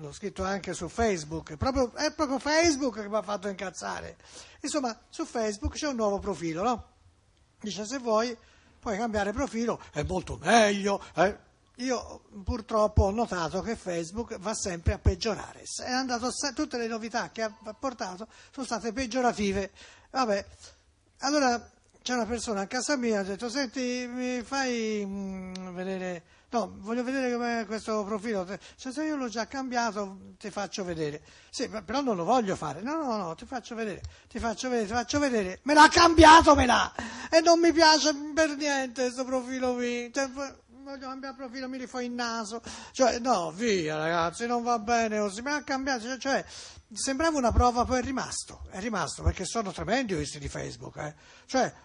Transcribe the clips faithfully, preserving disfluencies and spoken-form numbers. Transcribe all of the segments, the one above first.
l'ho scritto anche su Facebook, proprio, è proprio Facebook che mi ha fatto incazzare. Insomma, su Facebook c'è un nuovo profilo, no? Dice, se vuoi puoi cambiare profilo, è molto meglio. Eh. Io purtroppo ho notato che Facebook va sempre a peggiorare, è andato, tutte le novità che ha portato sono state peggiorative. Vabbè, allora c'è una persona a casa mia, ha detto, senti, mi fai mh, vedere... No, voglio vedere com'è questo profilo. Cioè, se io l'ho già cambiato, ti faccio vedere. Sì, però non lo voglio fare. No, no, no, ti faccio vedere, ti faccio vedere, ti faccio vedere. Me l'ha cambiato, me l'ha! E non mi piace per niente questo profilo qui. Cioè, voglio cambiare profilo, mi rifò il naso. Cioè, no, via, ragazzi, non va bene così. Me l'ha cambiato, cioè, cioè, sembrava una prova, poi è rimasto. È rimasto, perché sono tremendi questi di Facebook, eh. Cioè...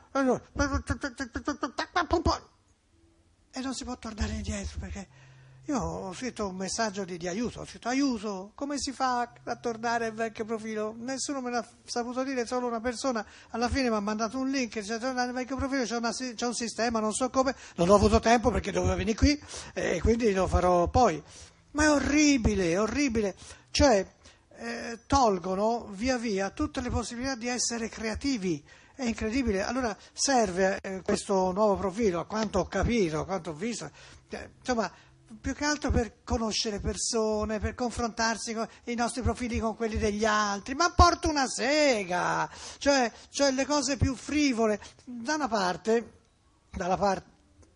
E non si può tornare indietro, perché io ho scritto un messaggio di, di aiuto, ho scritto aiuto, come si fa a tornare al vecchio profilo? Nessuno me l'ha saputo dire, solo una persona alla fine mi ha mandato un link, dice tornare al vecchio profilo, c'è, una, c'è un sistema, non so come, non ho avuto tempo perché dovevo venire qui e quindi lo farò poi. Ma è orribile, è orribile, cioè eh, tolgono via via tutte le possibilità di essere creativi. È incredibile, allora serve eh, questo nuovo profilo, a quanto ho capito, a quanto ho visto, eh, insomma, più che altro per conoscere persone, per confrontarsi con i nostri profili con quelli degli altri, ma porta una sega, cioè, cioè le cose più frivole, da una parte, dalla parte,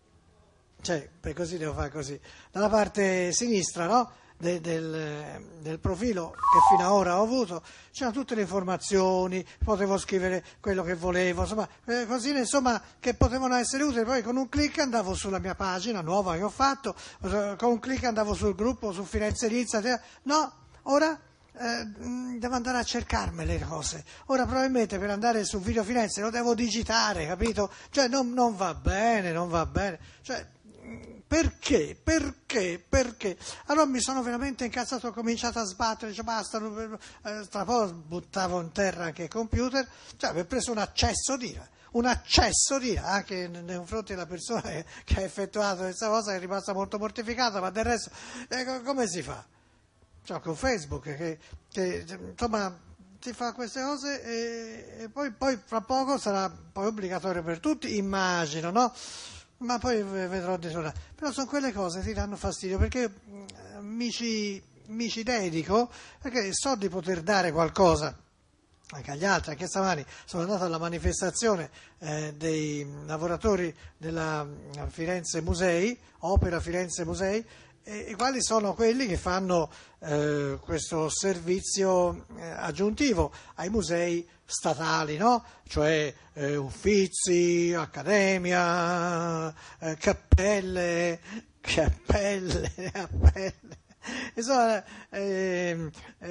cioè, per così devo fare così, dalla parte sinistra, no? De, del, del profilo che fino ad ora ho avuto, c'erano tutte le informazioni, potevo scrivere quello che volevo, insomma, eh, così insomma che potevano essere utili. Poi con un clic andavo sulla mia pagina nuova che ho fatto, con un clic andavo sul gruppo, su Firenze Rizza, no, ora eh, devo andare a cercarmele le cose, ora probabilmente per andare su Video Firenze lo devo digitare, capito? Cioè non, non va bene, non va bene, cioè perché? Perché? Perché? Allora mi sono veramente incazzato, ho cominciato a sbattere, dice basta, eh, tra poco buttavo in terra anche il computer, cioè avevo preso un accesso di ira, un accesso di ira, anche nei confronti della persona che, che ha effettuato questa cosa, che è rimasta molto mortificata, ma del resto, eh, come si fa? Cioè con Facebook, che, che insomma ti fa queste cose e, e poi, poi fra poco sarà poi obbligatorio per tutti, immagino, no? Ma poi vedrò di tornare. Però sono quelle cose che ti danno fastidio, perché mi ci, mi ci dedico, perché so di poter dare qualcosa anche agli altri. Anche stamani sono andato alla manifestazione eh, dei lavoratori della Firenze Musei, Opera Firenze Musei, e, i quali sono quelli che fanno eh, questo servizio eh, aggiuntivo ai musei statali, no? Cioè eh, Uffizi, Accademia, eh, cappelle, cappelle, cappelle. Insomma, eh,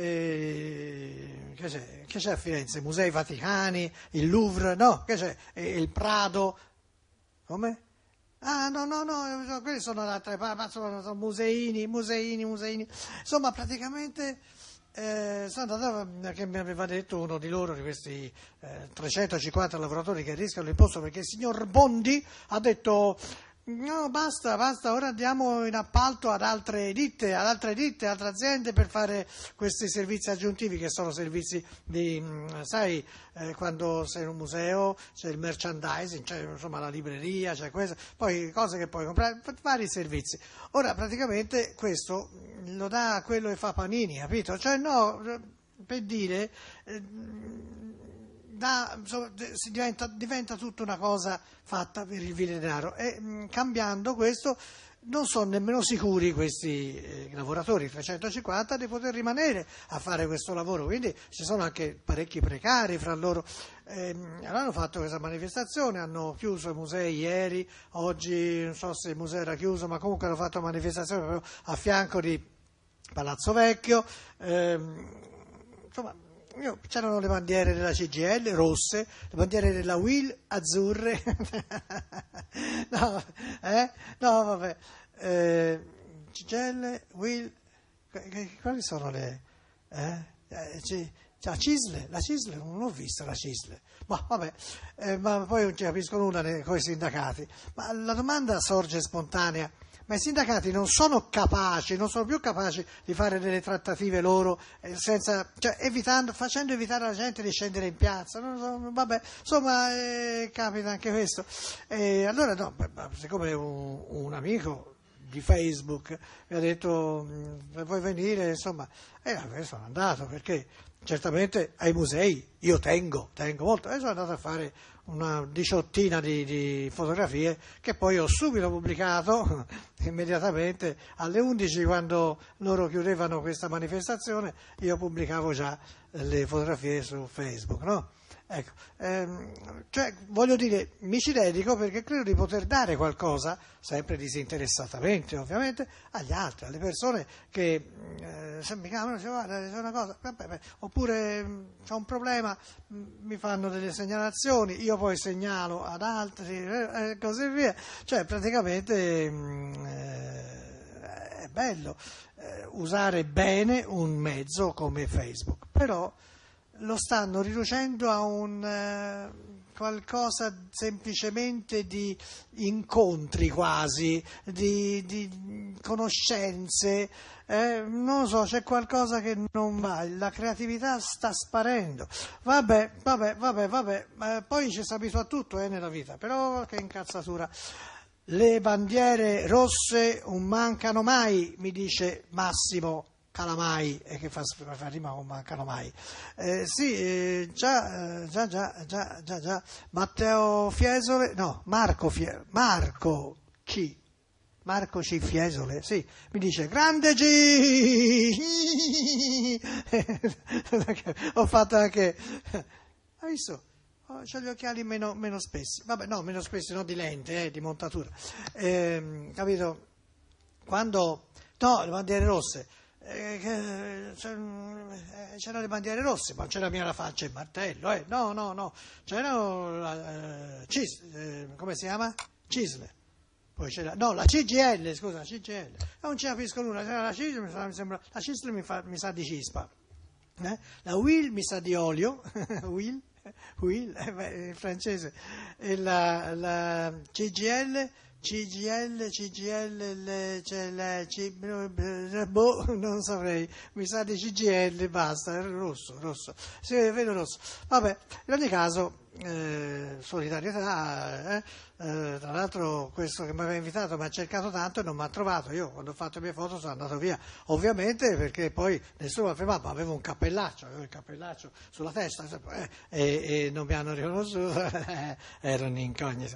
eh, che, c'è? Che c'è a Firenze? Musei Vaticani, il Louvre, no? Che c'è? Eh, il Prado, come? Ah, no, no, no, quelli sono da altre parti, sono, sono museini, museini, museini. Insomma, praticamente eh, sono andato, che mi aveva detto uno di loro, di questi eh, trecentocinquanta lavoratori che rischiano l'imposto, perché il signor Bondi ha detto no, basta, basta, ora andiamo in appalto ad altre ditte, ad altre ditte, altre aziende per fare questi servizi aggiuntivi, che sono servizi di, sai, eh, quando sei in un museo c'è il merchandising, c'è insomma la libreria, c'è questo, poi cose che puoi comprare, vari servizi. Ora praticamente questo lo dà a quello che fa Panini, capito? Cioè no, per dire... Eh, Da, si diventa, diventa tutta una cosa fatta per il vile denaro e mh, cambiando questo non sono nemmeno sicuri questi eh, lavoratori, trecentocinquanta, di poter rimanere a fare questo lavoro, quindi ci sono anche parecchi precari fra loro. Eh, allora hanno fatto questa manifestazione, hanno chiuso i musei ieri, oggi non so se il museo era chiuso, ma comunque hanno fatto una manifestazione proprio a fianco di Palazzo Vecchio, eh, insomma. Io, c'erano le bandiere della C G I L rosse, le bandiere della U I L azzurre, no, eh? no vabbè, eh, C G I L, U I L, quali sono le, eh? Eh, c- la Cisle, la Cisle, non l'ho vista la Cisle, ma vabbè, eh, ma poi non ci capisco nulla con i sindacati, ma la domanda sorge spontanea, ma i sindacati non sono capaci, non sono più capaci di fare delle trattative loro, eh, senza, cioè, evitando, facendo evitare alla gente di scendere in piazza. Non so, vabbè, insomma, eh, capita anche questo. E allora, no, siccome un, un amico di Facebook mi ha detto vuoi venire, insomma, e eh, sono andato, perché certamente ai musei io tengo, tengo molto, e sono andato a fare una diciottina di, di fotografie che poi ho subito pubblicato immediatamente alle undici, quando loro chiudevano questa manifestazione, io pubblicavo già le fotografie su Facebook, no? Ecco, ehm, cioè voglio dire, mi ci dedico perché credo di poter dare qualcosa, sempre disinteressatamente ovviamente, agli altri, alle persone che eh, se mi chiamano e dicono guarda c'è una cosa, vabbè, beh, oppure mh, c'è un problema, mh, mi fanno delle segnalazioni, io poi segnalo ad altri e eh, così via, cioè praticamente mh, eh, è bello eh, usare bene un mezzo come Facebook, però lo stanno riducendo a un eh, qualcosa semplicemente di incontri quasi, di, di conoscenze, eh, non lo so, c'è qualcosa che non va, la creatività sta sparendo. Vabbè, vabbè, vabbè, vabbè, eh, poi ci si abitua a tutto eh, nella vita, però che incazzatura. Le bandiere rosse non mancano mai, mi dice Massimo Calamai, e che fa, fa rima con mancano mai. Eh, sì, eh, già, già, già, già, già, già, Matteo Fiesole, no, Marco Fiesole, Marco C. Marco C. Fiesole, sì, mi dice, grande G! Ho fatto anche, hai visto? Oh, c'ho gli occhiali meno, meno spessi, vabbè, no, meno spessi, no di lente, eh, di montatura. Eh, capito? Quando, no, le bandiere rosse, Eh, c'erano le bandiere rosse, ma c'era mia la faccia e il martello, eh. no, no, no, c'erano la, eh, Cis, eh, come si chiama? Cisle, poi c'era, no, la C G I L, scusa, la C G I L, non ci capisco nulla, c'era la Cisle, mi, fa, mi sembra, la Cisle mi, fa, mi sa di cispa, eh? La Will mi sa di olio, Will, Will, eh, beh, in francese, e la, la C G I L, C G L, C G L, le, cioè, le, C, boh, non saprei, mi sa di C G L, basta, rosso, rosso, si vede, vedo rosso. Vabbè, in ogni caso, eh, solidarietà, eh, eh, tra l'altro questo che mi aveva invitato mi ha cercato tanto e non mi ha trovato, io quando ho fatto le mie foto sono andato via, ovviamente perché poi nessuno mi ha fermato, ma avevo un cappellaccio, avevo il cappellaccio sulla testa, eh, e, e non mi hanno riconosciuto, ero un incognito.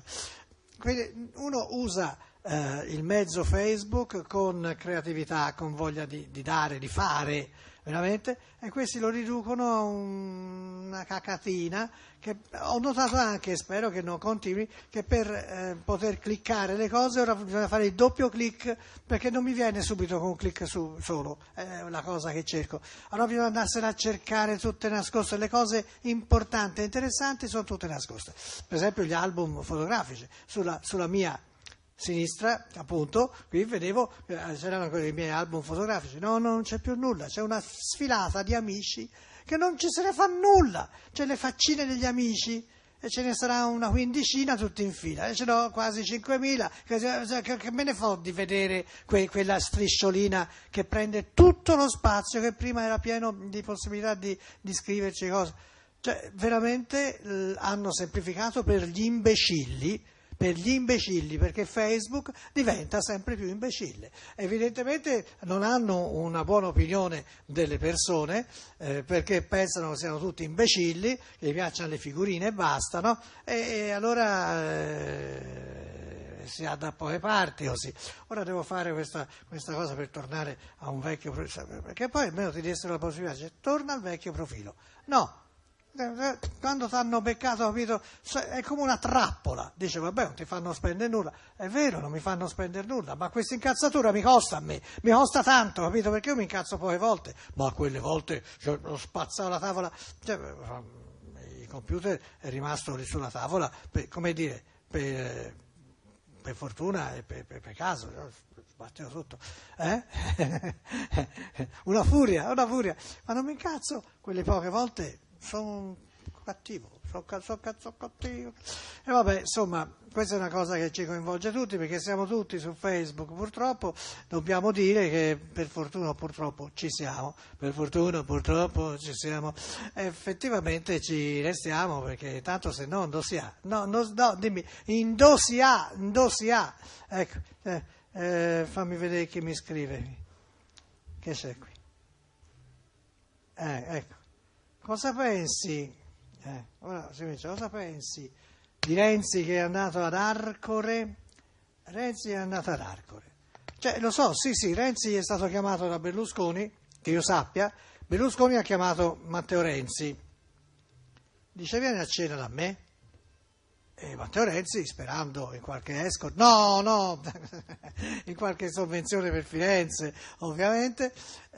Quindi uno usa eh, il mezzo Facebook con creatività, con voglia di, di dare, di fare, veramente, e questi lo riducono a un, una cacatina che ho notato anche, e spero che non continui, che per eh, poter cliccare le cose ora bisogna fare il doppio clic, perché non mi viene subito con un clic su, solo, è la cosa che cerco. Allora bisogna andarsene a cercare tutte nascoste, le cose importanti e interessanti sono tutte nascoste. Per esempio gli album fotografici, sulla, sulla mia sinistra, appunto, qui vedevo, c'erano ancora i miei album fotografici, no, no, non c'è più nulla, c'è una sfilata di amici che non ci se ne fa nulla, c'è le faccine degli amici e ce ne sarà una quindicina tutti in fila, e ce n'ho quasi cinquemila, che, che, che me ne fo di vedere que, quella strisciolina che prende tutto lo spazio che prima era pieno di possibilità di, di scriverci cose, cioè veramente eh, hanno semplificato per gli imbecilli, per gli imbecilli, perché Facebook diventa sempre più imbecille. Evidentemente non hanno una buona opinione delle persone, eh, perché pensano che siano tutti imbecilli, che gli piacciono le figurine e basta, no? E, e allora eh, si ha da poche parti così. Ora devo fare questa, questa cosa per tornare a un vecchio profilo, perché poi almeno ti dessero la possibilità, cioè, torna al vecchio profilo. No. Quando ti hanno beccato, capito, è come una trappola, dice vabbè non ti fanno spendere nulla, è vero non mi fanno spendere nulla, ma questa incazzatura mi costa a me, mi costa tanto, capito, perché io mi incazzo poche volte, ma quelle volte cioè, lo spazzavo la tavola, cioè, il computer è rimasto lì sulla tavola, per, come dire, per, per fortuna e per, per, per caso, sbattevo sotto, eh? una furia, una furia, ma non mi incazzo, quelle poche volte sono cattivo. so, so cazzo cattivo. E vabbè, insomma, questa è una cosa che ci coinvolge tutti, perché siamo tutti su Facebook, purtroppo. Dobbiamo dire che per fortuna o purtroppo ci siamo, per fortuna o purtroppo ci siamo, effettivamente ci restiamo, perché tanto se no non si ha, no, no, no dimmi, non si ha, non si ha, ecco, eh, eh, fammi vedere chi mi scrive, che c'è qui, eh, ecco, cosa pensi? Eh, ora si dice, cosa pensi di Renzi che è andato ad Arcore? Renzi è andato ad Arcore. Cioè, lo so, sì, sì, Renzi è stato chiamato da Berlusconi, che io sappia. Berlusconi ha chiamato Matteo Renzi. Dice, vieni a cena da me. E Matteo Renzi, sperando in qualche escort, no, no, in qualche sovvenzione per Firenze, ovviamente,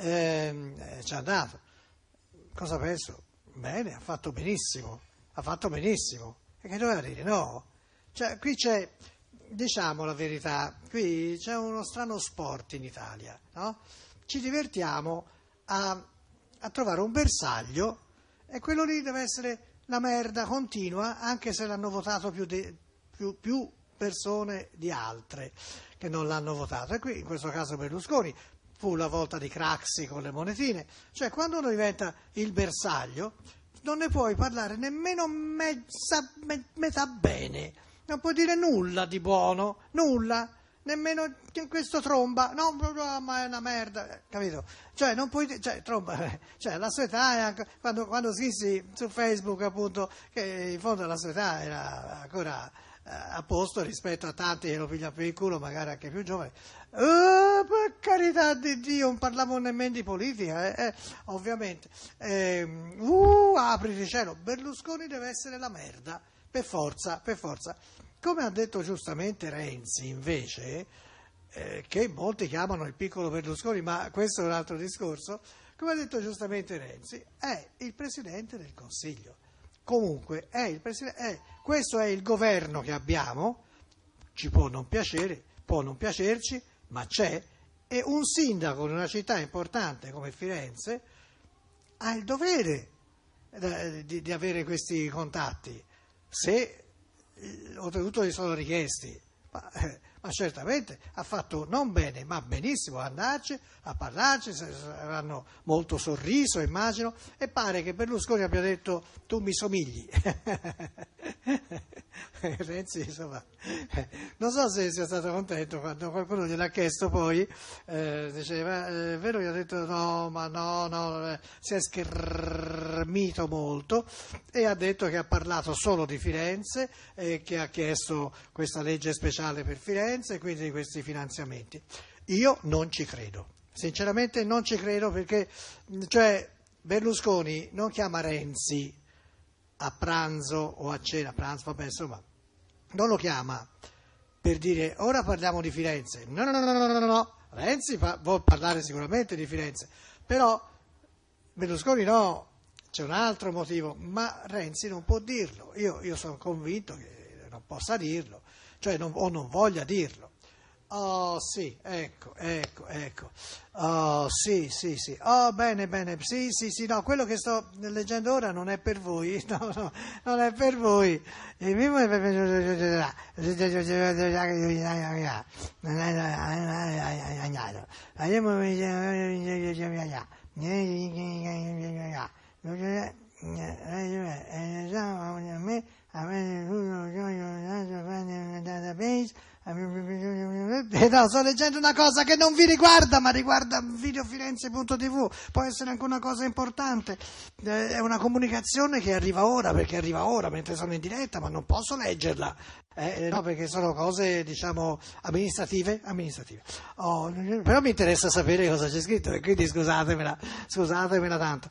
ehm, ci è andato. Cosa penso? Bene, ha fatto benissimo, ha fatto benissimo. E che doveva dire? No. Cioè, qui c'è, diciamo la verità, qui c'è uno strano sport in Italia, no? Ci divertiamo a, a trovare un bersaglio e quello lì deve essere la merda continua, anche se l'hanno votato più, de, più, più persone di altre che non l'hanno votato. E qui, in questo caso Berlusconi, fu la volta di Craxi con le monetine. Cioè, quando uno diventa il bersaglio, non ne puoi parlare nemmeno mezza, me, metà bene, non puoi dire nulla di buono, nulla, nemmeno questo Tromba, no, ma è una merda, capito? Cioè, non puoi dire, cioè, Tromba, cioè, la sua età è anche, quando, quando scrissi su Facebook, appunto, che in fondo la sua età era ancora a posto rispetto a tanti che lo pigliano per il culo, magari anche più giovani. Oh, per carità di Dio, non parlavo nemmeno di politica, eh, eh, ovviamente. Eh, uh, apriti cielo, Berlusconi deve essere la merda, per forza, per forza. Come ha detto giustamente Renzi, invece, eh, che molti chiamano il piccolo Berlusconi, ma questo è un altro discorso, come ha detto giustamente Renzi, è il Presidente del Consiglio. Comunque, è il Presidente, è, questo è il governo che abbiamo, ci può non piacere, può non piacerci, ma c'è, e un sindaco di una città importante come Firenze ha il dovere di, di, di avere questi contatti, se oltretutto gli sono richiesti. Ma, eh, ma certamente ha fatto non bene, ma benissimo a andarci, a parlarci, avranno molto sorriso, immagino, e pare che Berlusconi abbia detto tu mi somigli. Renzi, insomma, eh, non so se sia stato contento quando qualcuno gliel'ha chiesto poi, eh, diceva, è eh, vero, gli ha detto no, ma no, no, eh, si è schermito molto e ha detto che ha parlato solo di Firenze e che ha chiesto questa legge speciale per Firenze e quindi di questi finanziamenti. Io non ci credo, sinceramente non ci credo, perché cioè Berlusconi non chiama Renzi a pranzo o a cena, a pranzo, vabbè, insomma, non lo chiama per dire ora parliamo di Firenze. No, no, no, no, no, no, no. Renzi fa, vuol parlare sicuramente di Firenze, però Berlusconi no, c'è un altro motivo, ma Renzi non può dirlo. Io, io sono convinto che non possa dirlo, cioè non, o non voglia dirlo. Oh sì, ecco, ecco, ecco. Oh sì, sì, sì. Oh bene, bene. Sì, sì, sì. No, quello che sto leggendo ora non è per voi. No, no, non è per voi. Il mio è per no, sto leggendo una cosa che non vi riguarda, ma riguarda videofirenze punto tivù, può essere anche una cosa importante, eh, è una comunicazione che arriva ora, perché arriva ora mentre sono in diretta, ma non posso leggerla, eh, no, perché sono cose, diciamo, amministrative, amministrative. Oh, però mi interessa sapere cosa c'è scritto e quindi scusatemela, scusatemela tanto.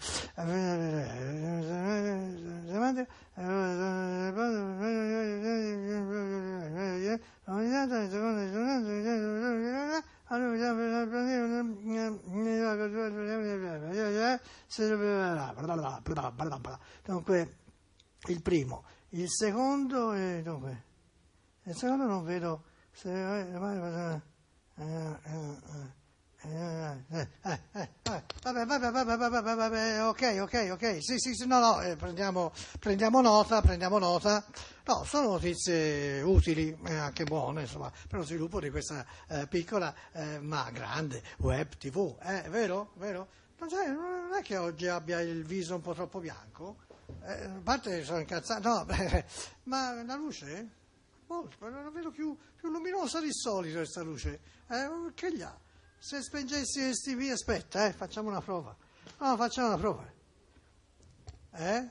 Dunque, il primo, il secondo, eh, dunque, il secondo non vedo. Se, eh, eh, eh, eh, eh, vabbè, vabbè, vabbè, vabbè, vabbè, vabbè, ok, ok, ok, sì, sì, sì, no, no, eh, prendiamo, prendiamo nota, prendiamo nota. No, sono notizie utili e anche buone, insomma, per lo sviluppo di questa eh, piccola eh, ma grande web tivù, eh, è vero? Vero? Non, c'è, non è che oggi abbia il viso un po' troppo bianco? Eh, a parte sono incazzato, no, beh, ma la luce? Molto, la vedo più, più luminosa di solito questa luce. Eh, che gli ha? Se spengessi questi qui, aspetta, eh, facciamo una prova. No, facciamo una prova. Eh?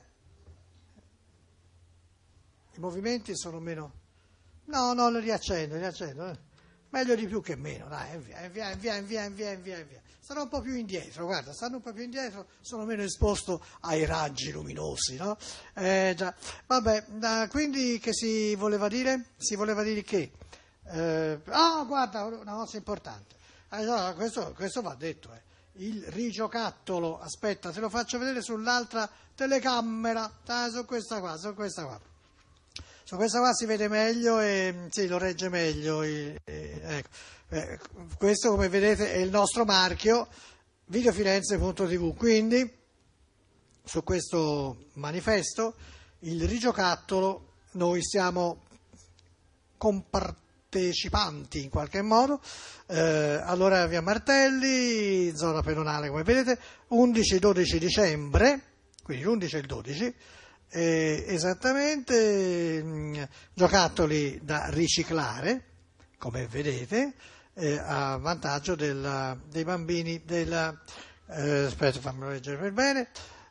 I movimenti sono meno. No, no, li riaccendo, li riaccendo. Eh. Meglio di più che meno, dai, via, via, via, via, via, via, via. Stanno un po' più indietro, guarda, stanno un po' più indietro, sono meno esposto ai raggi luminosi, no? Eh, già. Vabbè, da, quindi che si voleva dire? Si voleva dire che? Eh, ah, guarda, una cosa importante. Allora, questo, questo va detto, eh. Il rigiocattolo, aspetta, te lo faccio vedere sull'altra telecamera, ah, su questa qua, su questa qua. Su questa qua si vede meglio e sì, lo regge meglio. E, e, ecco. eh, questo, come vedete, è il nostro marchio videofirenze punto tivù. Quindi, su questo manifesto, il rigiocattolo, noi siamo compartecipanti in qualche modo. Eh, allora, via Martelli, zona pedonale, come vedete, undici dodici dicembre, quindi l'undici e il dodici. Eh, esattamente, mh, giocattoli da riciclare, come vedete, eh, a vantaggio della, dei bambini della, eh, aspetta, fammelo leggere per bene,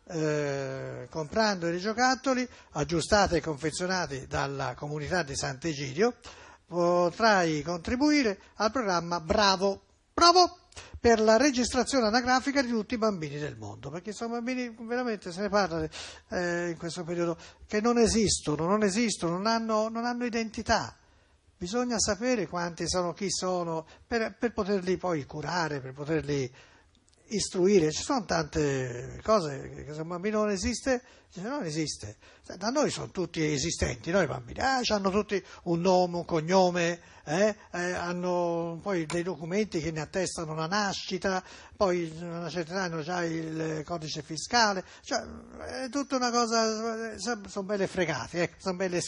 eh, comprando i rigiocattoli aggiustati e confezionati dalla comunità di Sant'Egidio potrai contribuire al programma Bravo, Bravo! Per la registrazione anagrafica di tutti i bambini del mondo, perché sono bambini, veramente se ne parla eh, in questo periodo, che non esistono, non esistono, non hanno, non hanno identità. Bisogna sapere quanti sono, chi sono, per, per poterli poi curare, per poterli istruire. Ci sono tante cose che se un bambino non esiste, non esiste. Da noi sono tutti esistenti, no, i bambini, ah, hanno tutti un nome, un cognome, eh, eh, hanno poi dei documenti che ne attestano la nascita, poi a una certa età hanno già il codice fiscale, cioè è tutta una cosa, sono belle fregati, ecco, sono belle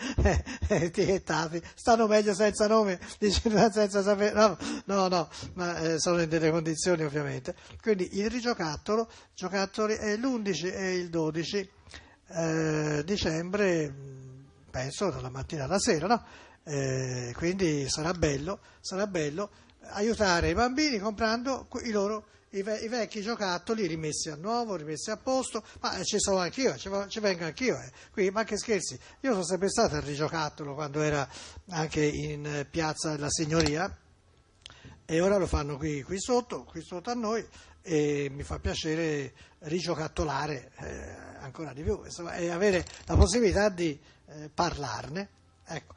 etichettati, stanno meglio senza nome, senza sapere, no, no, no, ma eh, sono in delle condizioni ovviamente. Quindi il rigiocattolo, giocattoli è l'undici e il dodici eh, dicembre, penso dalla mattina alla sera, no? Eh, quindi sarà bello, sarà bello aiutare i bambini comprando i loro i, ve- i vecchi giocattoli rimessi a nuovo, rimessi a posto, ma ci sono anch'io, ci, ci vengo anch'io, eh. Qui, ma che scherzi, io sono sempre stato al rigiocattolo quando era anche in piazza della Signoria e ora lo fanno qui, qui sotto, qui sotto a noi e mi fa piacere rigiocattolare eh, ancora di più, insomma, e avere la possibilità di eh, parlarne, ecco.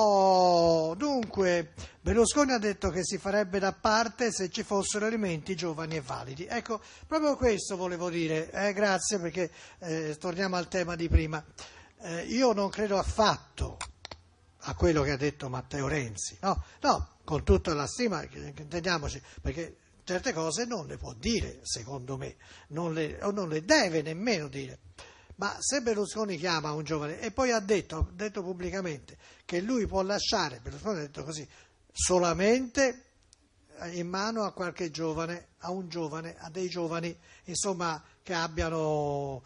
Oh, dunque, Berlusconi ha detto che si farebbe da parte se ci fossero elementi giovani e validi. Ecco, proprio questo volevo dire, eh, grazie perché eh, torniamo al tema di prima. Eh, io non credo affatto a quello che ha detto Matteo Renzi, no, no, con tutta la stima, intendiamoci, perché certe cose non le può dire, secondo me, non le, o non le deve nemmeno dire. Ma se Berlusconi chiama un giovane e poi ha detto, ha detto pubblicamente che lui può lasciare, Berlusconi ha detto così, solamente in mano a qualche giovane, a un giovane, a dei giovani, insomma, che abbiano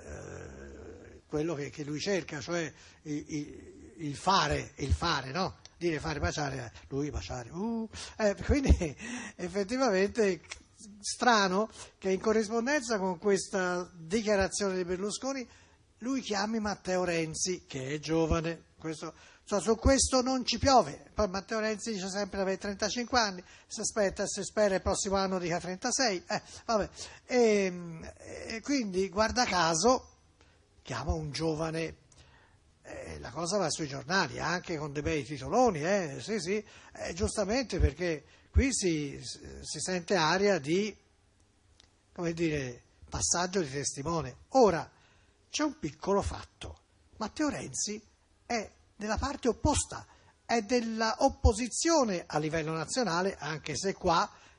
eh, quello che, che lui cerca, cioè il, il, il fare, il fare, no? Dire fare baciare, lui baciare, uh, eh, quindi effettivamente strano che in corrispondenza con questa dichiarazione di Berlusconi lui chiami Matteo Renzi che è giovane, questo, cioè, su questo non ci piove, poi Matteo Renzi dice sempre di avere trentacinque anni, si aspetta, si spera il prossimo anno dica trentasei, eh, vabbè. E, e quindi guarda caso chiama un giovane. Eh, la cosa va sui giornali, anche con dei bei titoloni, eh, sì, sì, eh, giustamente perché qui si, si sente aria di, come dire, passaggio di testimone. Ora, c'è un piccolo fatto, Matteo Renzi è della parte opposta, è della opposizione a livello nazionale, anche se qua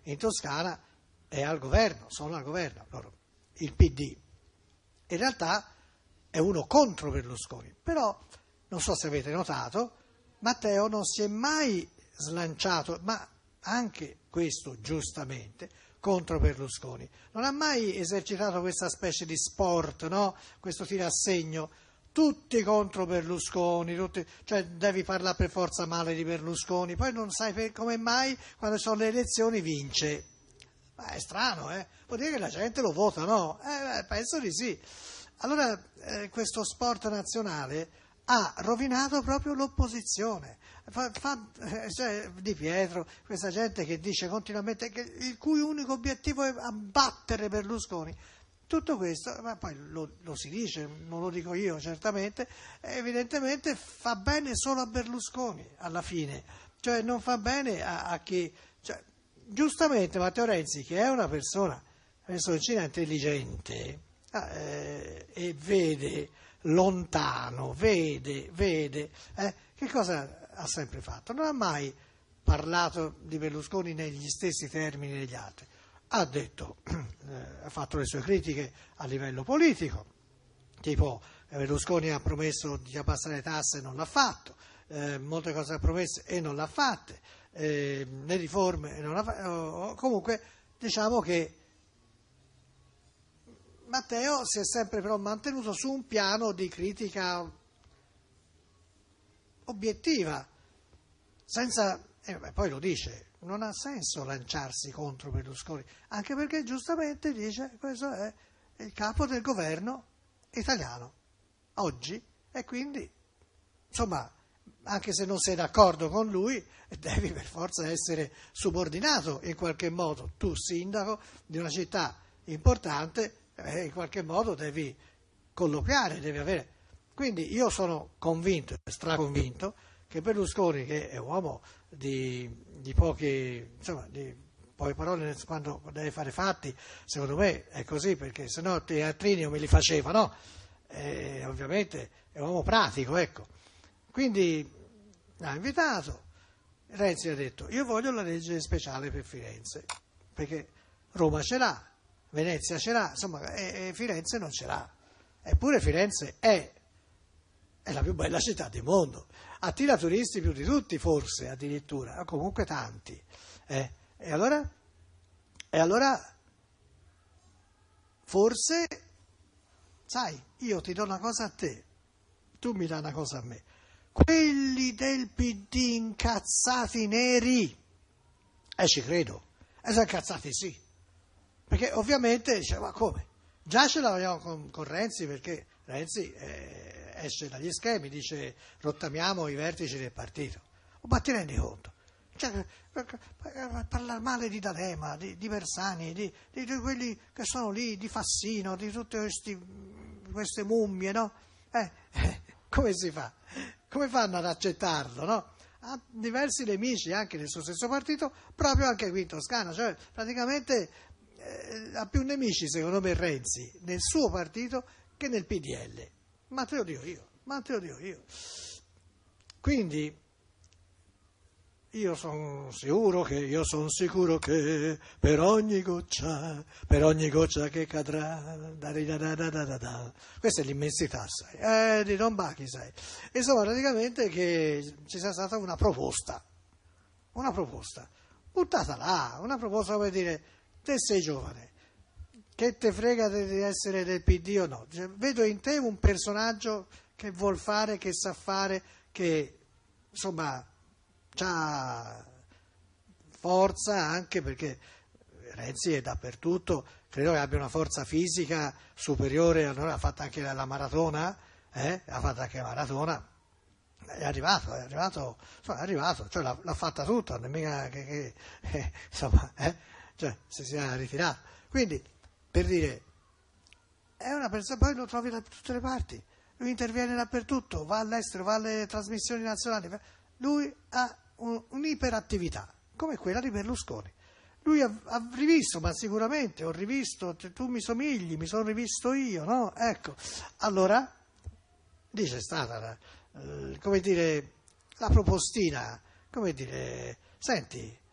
in Toscana è al governo, sono al governo, loro, il P D. In realtà è uno contro Berlusconi, però non so se avete notato, Matteo non si è mai slanciato, ma anche questo giustamente, contro Berlusconi. Non ha mai esercitato questa specie di sport, no? Questo tirassegno, tutti contro Berlusconi, tutti, cioè devi parlare per forza male di Berlusconi, poi non sai per, come mai quando sono le elezioni vince. Ma è strano, eh? Vuol dire che la gente lo vota, no? Eh, penso di sì. Allora eh, questo sport nazionale ha rovinato proprio l'opposizione. Fa, fa, eh, cioè, Di Pietro, questa gente che dice continuamente che il cui unico obiettivo è abbattere Berlusconi. Tutto questo, ma poi lo, lo si dice, non lo dico io certamente, evidentemente fa bene solo a Berlusconi alla fine, cioè non fa bene a, a chi... Cioè, giustamente Matteo Renzi, che è una persona, personcina intelligente eh, e vede lontano, vede, vede, eh, che cosa ha sempre fatto? Non ha mai parlato di Berlusconi negli stessi termini degli altri. Ha detto, eh, ha fatto le sue critiche a livello politico, tipo Berlusconi ha promesso di abbassare le tasse e non l'ha fatto, eh, molte cose ha promesso e non l'ha fatte, eh, le riforme e non l'ha fatte, oh, comunque diciamo che Matteo si è sempre però mantenuto su un piano di critica obiettiva, senza, e eh, poi lo dice, non ha senso lanciarsi contro Berlusconi, anche perché giustamente dice questo è il capo del governo italiano oggi e quindi insomma anche se non sei d'accordo con lui devi per forza essere subordinato in qualche modo, tu sindaco di una città importante eh, in qualche modo devi colloquiare, devi avere. Quindi io sono convinto, straconvinto, che Berlusconi, che è un uomo di, di poche, insomma, di poche parole quando deve fare fatti, secondo me è così, perché sennò teatrini non me li faceva, no? E, ovviamente è un uomo pratico, ecco. Quindi ha invitato, Renzi ha detto, io voglio la legge speciale per Firenze, perché Roma ce l'ha, Venezia ce l'ha, insomma, e, e Firenze non ce l'ha. Eppure Firenze è È la più bella città del mondo, attira turisti più di tutti forse addirittura, comunque tanti. Eh, e allora? E allora forse, sai, io ti do una cosa a te, tu mi dai una cosa a me. Quelli del P D incazzati neri, e eh, ci credo, e sono incazzati sì, perché ovviamente dice, ma come? Già ce l'avevamo con, con Renzi, perché Renzi... Eh, esce dagli schemi, dice rottamiamo i vertici del partito. Ma ti rendi conto? Cioè, parlare male di D'Alema, di, di Bersani, di, di, di quelli che sono lì, di Fassino, di tutte questi, queste mummie, no? Eh, eh, come si fa? Come fanno ad accettarlo, no? Ha diversi nemici anche nel suo stesso partito, proprio anche qui in Toscana, cioè praticamente eh, ha più nemici secondo me Renzi nel suo partito che nel P D L. Ma te lo dico io, ma te lo dico io. Quindi io sono sicuro che, io sono sicuro che per ogni goccia, per ogni goccia che cadrà, da da da da da da da. Questa è l'immensità, sai, eh, di Don Bachi, sai. Insomma, praticamente che ci sia stata una proposta, una proposta, buttata là, una proposta come dire, te sei giovane. Che te frega di essere del P D o no? Cioè, vedo in te un personaggio che vuol fare, che sa fare, che insomma ha forza anche perché Renzi è dappertutto, credo che abbia una forza fisica superiore, allora ha fatto anche la maratona, eh? ha fatto anche la maratona, è arrivato, è arrivato, insomma, è arrivato, cioè l'ha, l'ha fatta tutta, non è mica che, che eh, insomma, eh? cioè si sia ritirato. Quindi per dire, è una persona, poi lo trovi da tutte le parti, lui interviene dappertutto, va all'estero, va alle trasmissioni nazionali, lui ha un, un'iperattività, come quella di Berlusconi. Lui ha, ha rivisto, ma sicuramente ho rivisto, tu mi somigli, mi sono rivisto io, no? Ecco, allora, dice è stata, la, eh, come dire, la propostina, come dire, senti,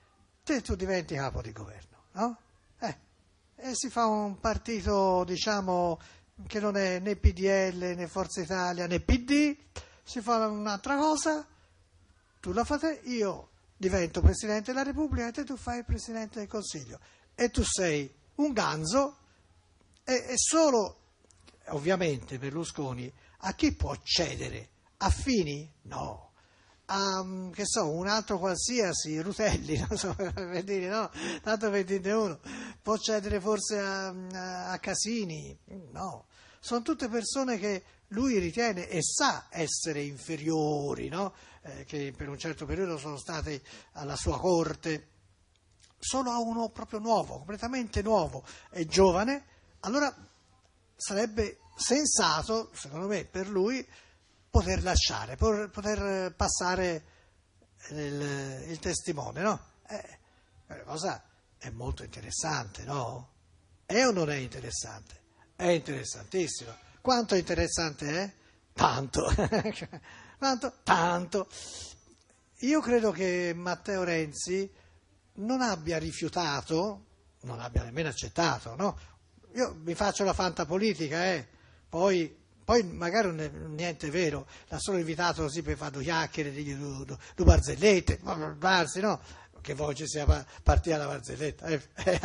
te tu diventi capo di governo, no? Eh, e si fa un partito, diciamo, che non è né P D L, né Forza Italia, né P D, si fa un'altra cosa, tu la fate, io divento Presidente della Repubblica e te tu fai il Presidente del Consiglio. E tu sei un ganzo e, e solo, ovviamente, Berlusconi, a chi può cedere? A Fini? No. A, che so, un altro qualsiasi, Rutelli, non so, per dire, no, tanto per dirne uno, può cedere forse a, a, a Casini? No. Sono tutte persone che lui ritiene e sa essere inferiori, no? Eh, che per un certo periodo sono state alla sua corte, solo a uno proprio nuovo, completamente nuovo e giovane, allora sarebbe sensato, secondo me, per lui poter lasciare, poter passare il, il testimone, no? Eh, la cosa è molto interessante, no? È o non è interessante? È interessantissimo. Quanto interessante è? Tanto. Quanto? Tanto. Io credo che Matteo Renzi non abbia rifiutato, non abbia nemmeno accettato, no? Io mi faccio la fantapolitica, eh? Poi, poi magari non è niente vero, l'ha solo invitato così per fare due chiacchiere, digli due, due, due barzellette, barzi, no? Che voce sia partita la barzelletta. Eh?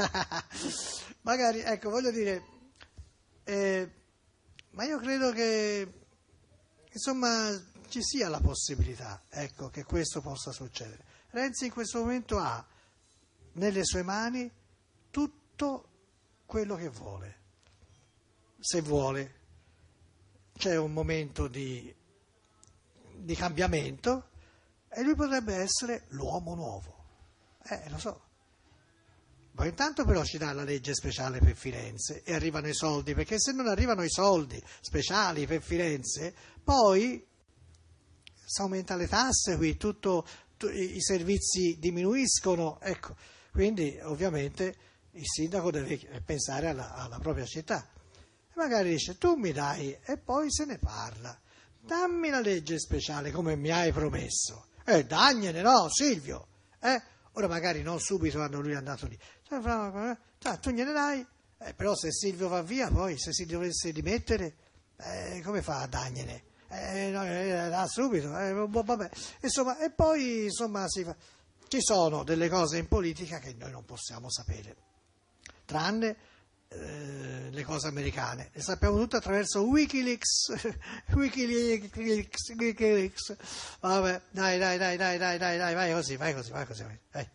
Magari, ecco, voglio dire, eh, ma io credo che, insomma, ci sia la possibilità, ecco, che questo possa succedere. Renzi in questo momento ha nelle sue mani tutto quello che vuole, se vuole. C'è un momento di, di cambiamento e lui potrebbe essere l'uomo nuovo, eh, lo so. Ma intanto però ci dà la legge speciale per Firenze e arrivano i soldi, perché se non arrivano i soldi speciali per Firenze, poi si aumenta le tasse qui, tutto, tu, i, i servizi diminuiscono, ecco. Quindi ovviamente il sindaco deve pensare alla, alla propria città. E magari dice, tu mi dai, e poi se ne parla. Dammi la legge speciale come mi hai promesso. Eh, dagliene, no, Silvio. Eh? Ora magari non subito quando lui è andato lì. Cioè, tu gliene dai, eh, però se Silvio va via, poi se si dovesse dimettere, eh, come fa a dargliene? Eh, no, eh, da subito. Eh, vabbè. Insomma, e poi insomma si fa. Ci sono delle cose in politica che noi non possiamo sapere, tranne eh, le cose americane. Le sappiamo tutte attraverso Wikileaks, Wikileaks, Wikileaks. Vabbè, dai, dai, dai, dai, dai, dai, dai, vai così, vai così, vai così, vai.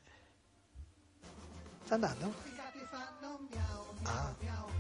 Sta andando? Ah.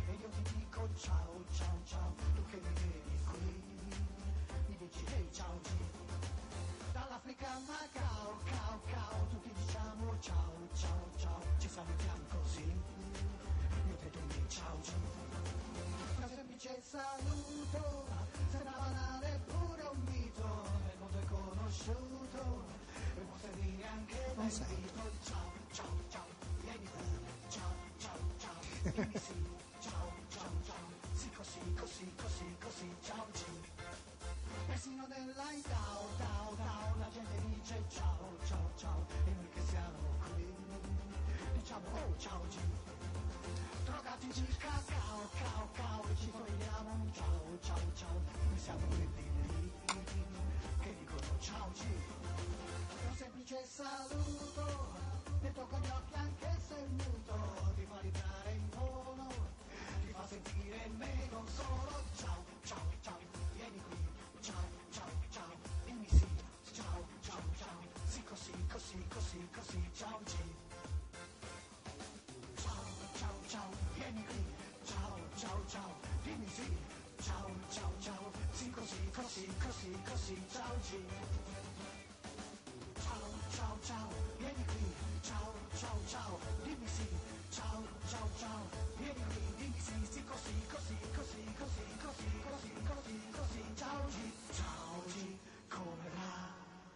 Saluto, sembra banale pure un mito, nel mondo è conosciuto, e può servire anche non sai. Ciao, ciao, ciao, vieni qui, ciao, ciao, ciao, dimmi sì, ciao, ciao, ciao, sì così, così, così, così, ciao, ci. Persino nell'line down, down, down, la gente dice ciao, ciao, ciao, e noi che siamo qui, diciamo oh, ciao, ci. Drogati ci cacao, cao, cao, e ci togliamo un ciao, ciao, ciao, noi siamo quelli lì, che dicono ciao, ci. Un semplice saluto, detto con gli occhi anche se muto, ti fa ritrarre in tono, ti fa sentire meno solo, ciao, ciao, ciao, vieni qui, ciao, ciao, ciao, dimmi sì, ciao, ciao, ciao, sì così, così, così, così, ciao, ci. Ciao, vieni qui, ciao, ciao, ciao, dimmi sì, ciao, ciao, ciao, sì così, così, così, così, ciao, ci. Ciao, ciao, ciao, vieni qui, ciao, ciao, ciao, dimmi sì, ciao, ciao, ciao, vieni qui, dimmi sì, sì così, così, così, così, così, così, così, così, ciao, ci, ciao, ci, come va?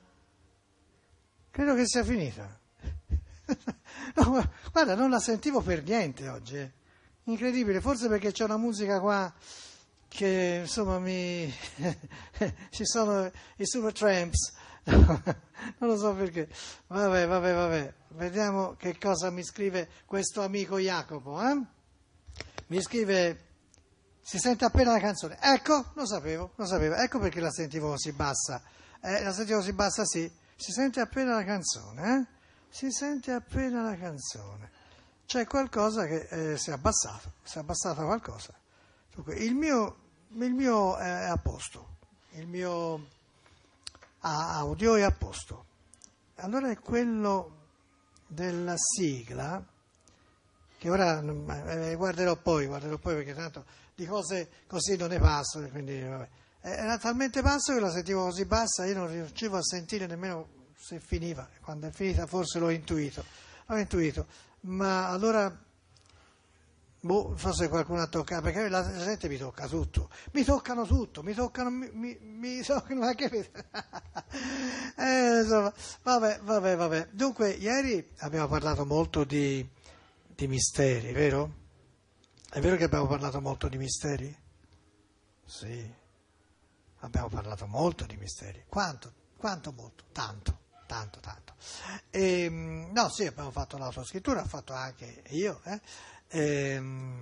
Credo che sia finita. No, guarda, non la sentivo per niente oggi, eh. Incredibile, forse perché c'è una musica qua che insomma mi ci sono i Supertramps, Non lo so perché. Vabbè, vabbè, vabbè. Vediamo che cosa mi scrive questo amico Jacopo. Eh? Mi scrive, si sente appena la canzone. Ecco, lo sapevo, lo sapevo. Ecco perché la sentivo così bassa. Eh, la sentivo così bassa, sì. Si sente appena la canzone, eh? Si sente appena la canzone. C'è qualcosa che eh, si è abbassato, si è abbassata qualcosa. Dunque, il mio, il mio è a posto, il mio audio è a posto. Allora è quello della sigla, che ora eh, guarderò poi, guarderò poi perché tanto di cose così non ne passo, quindi vabbè. Era talmente basso che la sentivo così bassa, io non riuscivo a sentire nemmeno se finiva, quando è finita forse l'ho intuito, l'ho intuito, ma allora, boh, forse qualcuno ha toccato, perché la gente mi tocca tutto, mi toccano tutto, mi toccano, mi, mi, mi toccano, ma che eh, insomma, vabbè, vabbè, vabbè. Dunque, ieri abbiamo parlato molto di, di misteri, vero? È vero che abbiamo parlato molto di misteri? Sì. Abbiamo parlato molto di misteri. Quanto? Quanto molto? Tanto, tanto, tanto. E, no, sì, abbiamo fatto l'autoscrittura, ho fatto anche io, eh? E,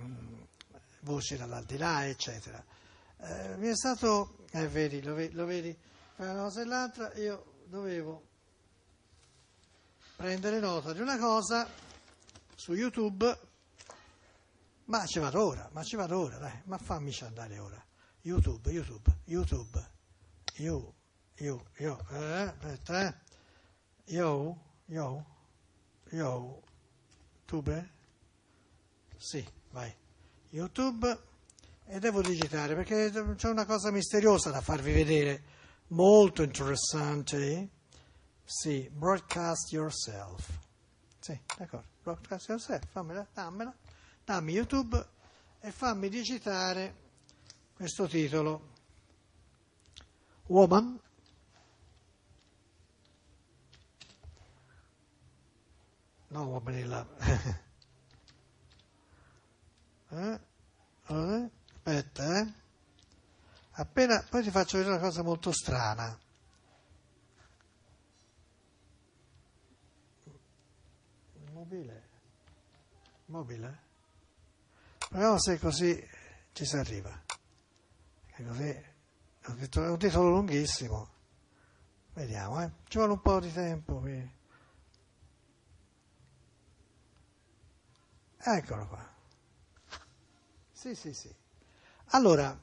voci dall'aldilà, eccetera. Eh, mi è stato, eh, vedi, lo vedi, lo vedi, fra una cosa e l'altra, io dovevo prendere nota di una cosa su YouTube, ma ci vado ora, ma ci vado ora, dai, ma fammici andare ora. YouTube, YouTube, YouTube, you, you, you, eh, aspetta, eh, yo, yo, yo, tube, sì, vai, YouTube, e devo digitare perché c'è una cosa misteriosa da farvi vedere, molto interessante, sì, broadcast yourself, sì, d'accordo, broadcast yourself, fammela, dammela, dammi YouTube e fammi digitare questo titolo, Woman, no Woman in Love, eh? Eh? Aspetta, eh? Appena, poi ti faccio vedere una cosa molto strana. Mobile, mobile, proviamo se così ci si arriva. Così, è un titolo lunghissimo, vediamo, eh? Ci vuole un po' di tempo qui. Eccolo qua, sì sì sì, allora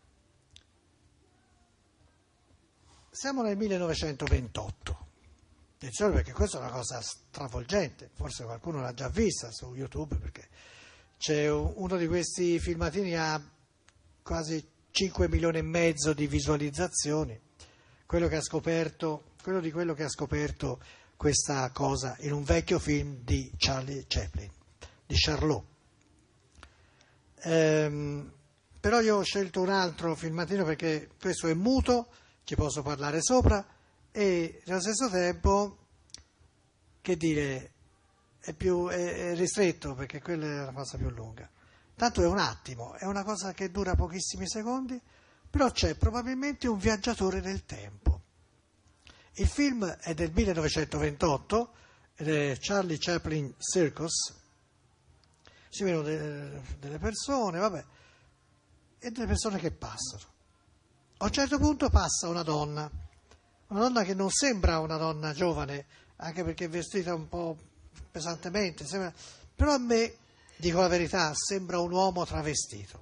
siamo nel millenovecentoventotto, attenzione perché questa è una cosa stravolgente, forse qualcuno l'ha già vista su YouTube perché c'è uno di questi filmatini che ha quasi cinque milioni e mezzo di visualizzazioni, quello che ha scoperto, quello di quello che ha scoperto questa cosa in un vecchio film di Charlie Chaplin, di Charlot. Ehm, però io ho scelto un altro filmatino perché questo è muto, ci posso parlare sopra e allo stesso tempo, che dire, è più è, è ristretto perché quella è la cosa più lunga. Tanto è un attimo, è una cosa che dura pochissimi secondi, però c'è probabilmente un viaggiatore nel tempo. Il film è del millenovecentoventotto, ed è Charlie Chaplin Circus, si vedono delle, delle persone, vabbè, e delle persone che passano. A un certo punto passa una donna, una donna che non sembra una donna giovane, anche perché è vestita un po' pesantemente, sembra, però a me, dico la verità, sembra un uomo travestito.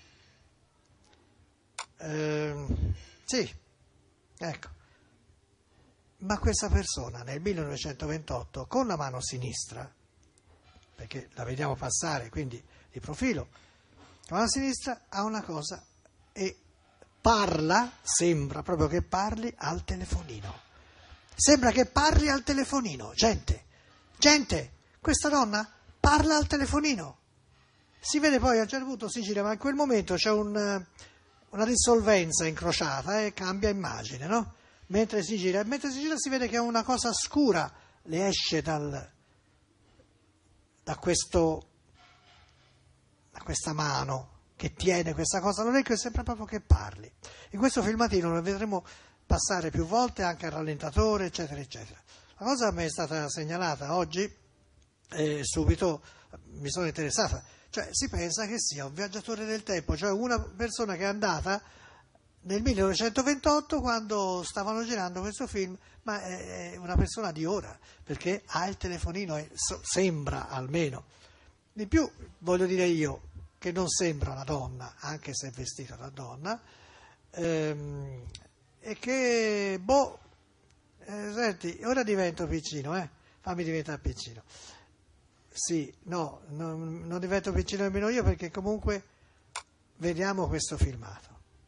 Ehm, sì, ecco. Ma questa persona nel millenovecentoventotto con la mano sinistra, perché la vediamo passare quindi di profilo, con la mano sinistra ha una cosa e parla, sembra proprio che parli al telefonino. Sembra che parli al telefonino, gente, gente, questa donna parla al telefonino. Si vede poi a un certo punto si gira, ma in quel momento c'è un, una dissolvenza incrociata e cambia immagine, no? Mentre si gira, mentre si gira si vede che una cosa scura le esce dal, da questo, da questa mano che tiene questa cosa, non è che sembra proprio che parli. In questo filmatino lo vedremo passare più volte anche al rallentatore, eccetera, eccetera. La cosa mi è stata segnalata oggi e subito mi sono interessata. Cioè si pensa che sia un viaggiatore del tempo, cioè una persona che è andata nel millenovecentoventotto quando stavano girando questo film, ma è una persona di ora, perché ha il telefonino, e sembra almeno. Di più voglio dire io che non sembra una donna, anche se è vestita da donna, ehm, e che, boh, eh, senti, ora divento piccino, eh, fammi diventare piccino. Sì, no, non, non divento piccino nemmeno io, perché comunque vediamo questo filmato.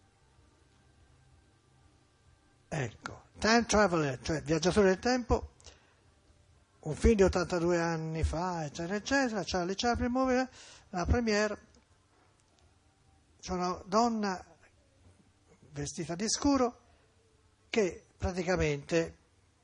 Ecco, Time Traveler, cioè Viaggiatore del Tempo, un film di ottantadue anni fa, eccetera, eccetera, Charlie Chaplin, muove la premiere, c'è una donna vestita di scuro che praticamente,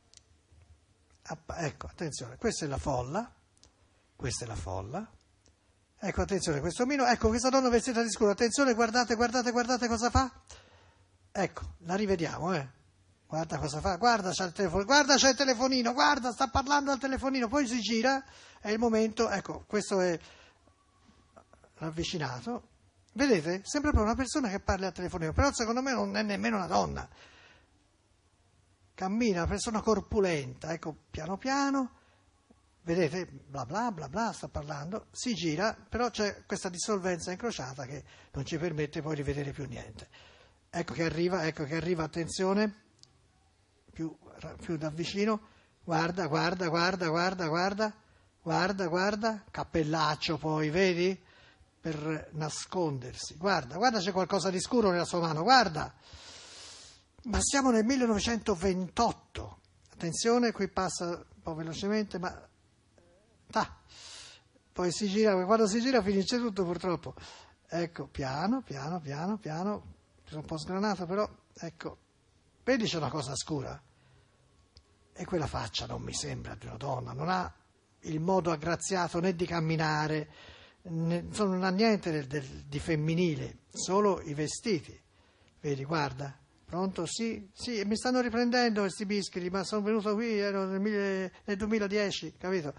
ecco, attenzione, questa è la folla, questa è la folla, ecco, attenzione, questo omino, ecco, questa donna vestita di scuro, attenzione, guardate, guardate, guardate cosa fa, ecco, la rivediamo, eh. Guarda cosa fa, guarda c'è il telefonino, guarda c'è il telefonino, guarda sta parlando al telefonino, poi si gira, è il momento, ecco, questo è ravvicinato, vedete? Sembra proprio una persona che parla al telefonino, però secondo me non è nemmeno una donna, cammina, una persona corpulenta, ecco, piano piano, vedete, bla bla bla bla, sta parlando, si gira, però c'è questa dissolvenza incrociata che non ci permette poi di vedere più niente. Ecco che arriva, ecco che arriva, attenzione, più, più da vicino, guarda, guarda, guarda, guarda, guarda, guarda, guarda, cappellaccio poi, vedi? Per nascondersi, guarda, guarda c'è qualcosa di scuro nella sua mano, guarda, ma siamo nel millenovecentoventotto, attenzione, qui passa un po' velocemente, ma ah, poi si gira, quando si gira finisce tutto purtroppo, ecco, piano, piano, piano, piano, sono un po' sgranato però, ecco, vedi c'è una cosa scura, e quella faccia non mi sembra di una donna, non ha il modo aggraziato né di camminare, né, non ha niente del, del, di femminile, solo i vestiti, vedi, guarda, pronto, sì, sì, mi stanno riprendendo questi bischeri, ma sono venuto qui, ero nel, mille, nel duemiladieci, capito?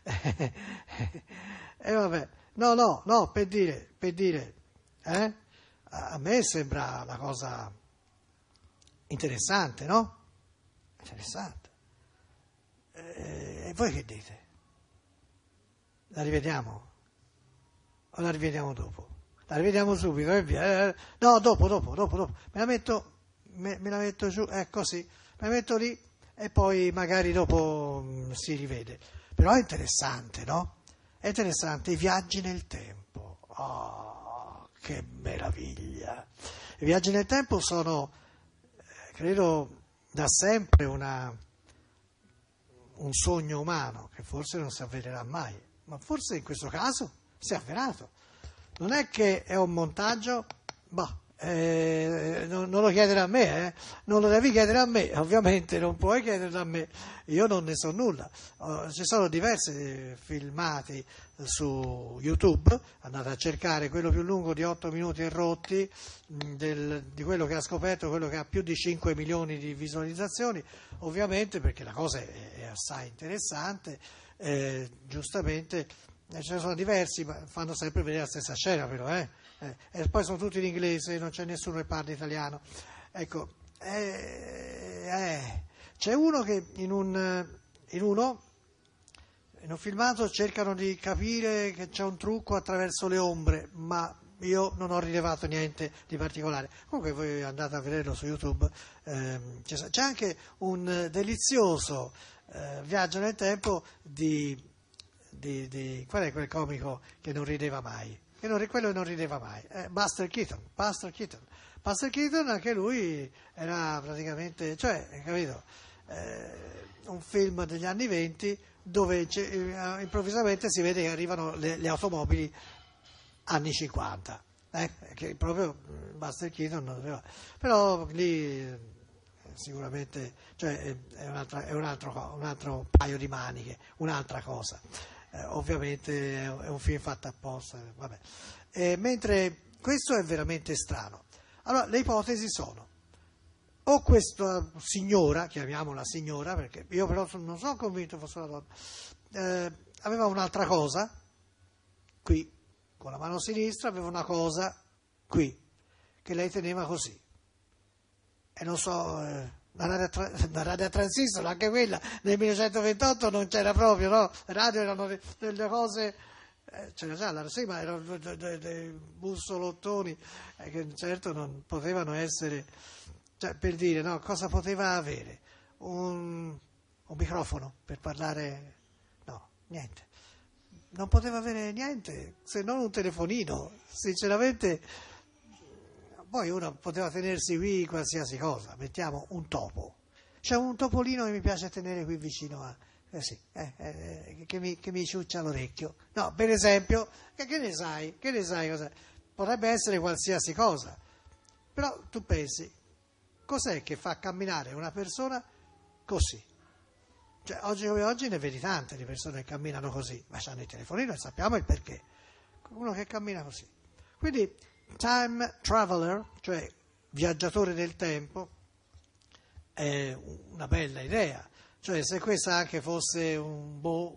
E vabbè, no, no, no, per dire, per dire, eh? A me sembra una cosa interessante, no? Interessante. E voi che dite? La rivediamo? O la rivediamo dopo? La rivediamo subito e via. No, dopo, dopo, dopo, dopo. Me la metto, me, me la metto giù, è così. Me la metto lì e poi magari dopo mh, si rivede. Però è interessante, no? È interessante, i viaggi nel tempo. Oh, che meraviglia. I viaggi nel tempo sono, credo, da sempre una, un sogno umano che forse non si avvererà mai, ma forse in questo caso si è avverato. Non è che è un montaggio, boh, eh, non, non lo chiedere a me, eh? Non lo devi chiedere a me, ovviamente non puoi chiederlo a me, io non ne so nulla. Oh, ci sono diversi filmati su YouTube, andate a cercare quello più lungo di otto minuti e rotti, del, di quello che ha scoperto, quello che ha più di cinque milioni di visualizzazioni, ovviamente perché la cosa è, è assai interessante, eh, giustamente ce ne sono diversi, ma fanno sempre vedere la stessa scena però, eh? Eh, e poi sono tutti in inglese, non c'è nessuno che parla italiano. Ecco, eh, eh, c'è uno che in un, in uno in un filmato cercano di capire che c'è un trucco attraverso le ombre, ma io non ho rilevato niente di particolare. Comunque voi andate a vederlo su YouTube, ehm, c'è, c'è anche un delizioso eh, viaggio nel tempo di, di, di qual è quel comico che non rideva mai? Che non, quello che non rideva mai, eh, Buster Keaton, Buster Keaton. Buster Keaton anche lui era praticamente, cioè, capito, eh, un film degli anni venti dove eh, improvvisamente si vede che arrivano le, le automobili anni cinquanta, eh, che proprio Buster Keaton non doveva, però lì eh, sicuramente, cioè, è, un'altra, è un, altro, un altro paio di maniche, un'altra cosa. Eh, ovviamente è un film fatto apposta, vabbè. Eh, mentre questo è veramente strano. Allora, le ipotesi sono: o questa signora, chiamiamola signora, perché io però non sono convinto fosse una donna, eh, aveva un'altra cosa qui, con la mano sinistra aveva una cosa qui, che lei teneva così. E non so, eh, la radio, tra- la radio transistor, anche quella nel millenovecentoventotto non c'era proprio, no? Le radio erano de- delle cose, eh, c'era già la sì, ma erano dei de- de bussolottoni, eh, che certo non potevano essere, cioè, per dire, no, cosa poteva avere? Un, un microfono per parlare? No, niente. Non poteva avere niente se non un telefonino, sinceramente. Poi uno poteva tenersi qui qualsiasi cosa, mettiamo un topo. C'è un topolino che mi piace tenere qui vicino a, eh sì, eh, eh, che, mi, che mi ciuccia l'orecchio. No, per esempio, che, che ne sai? Che ne sai cosa? Potrebbe essere qualsiasi cosa. Però tu pensi, cos'è che fa camminare una persona così? Cioè, oggi come oggi ne vedi tante di persone che camminano così, ma hanno il telefonino e sappiamo il perché. Uno che cammina così. Quindi, time traveler, cioè viaggiatore del tempo, è una bella idea. Cioè, se questa anche fosse un boh,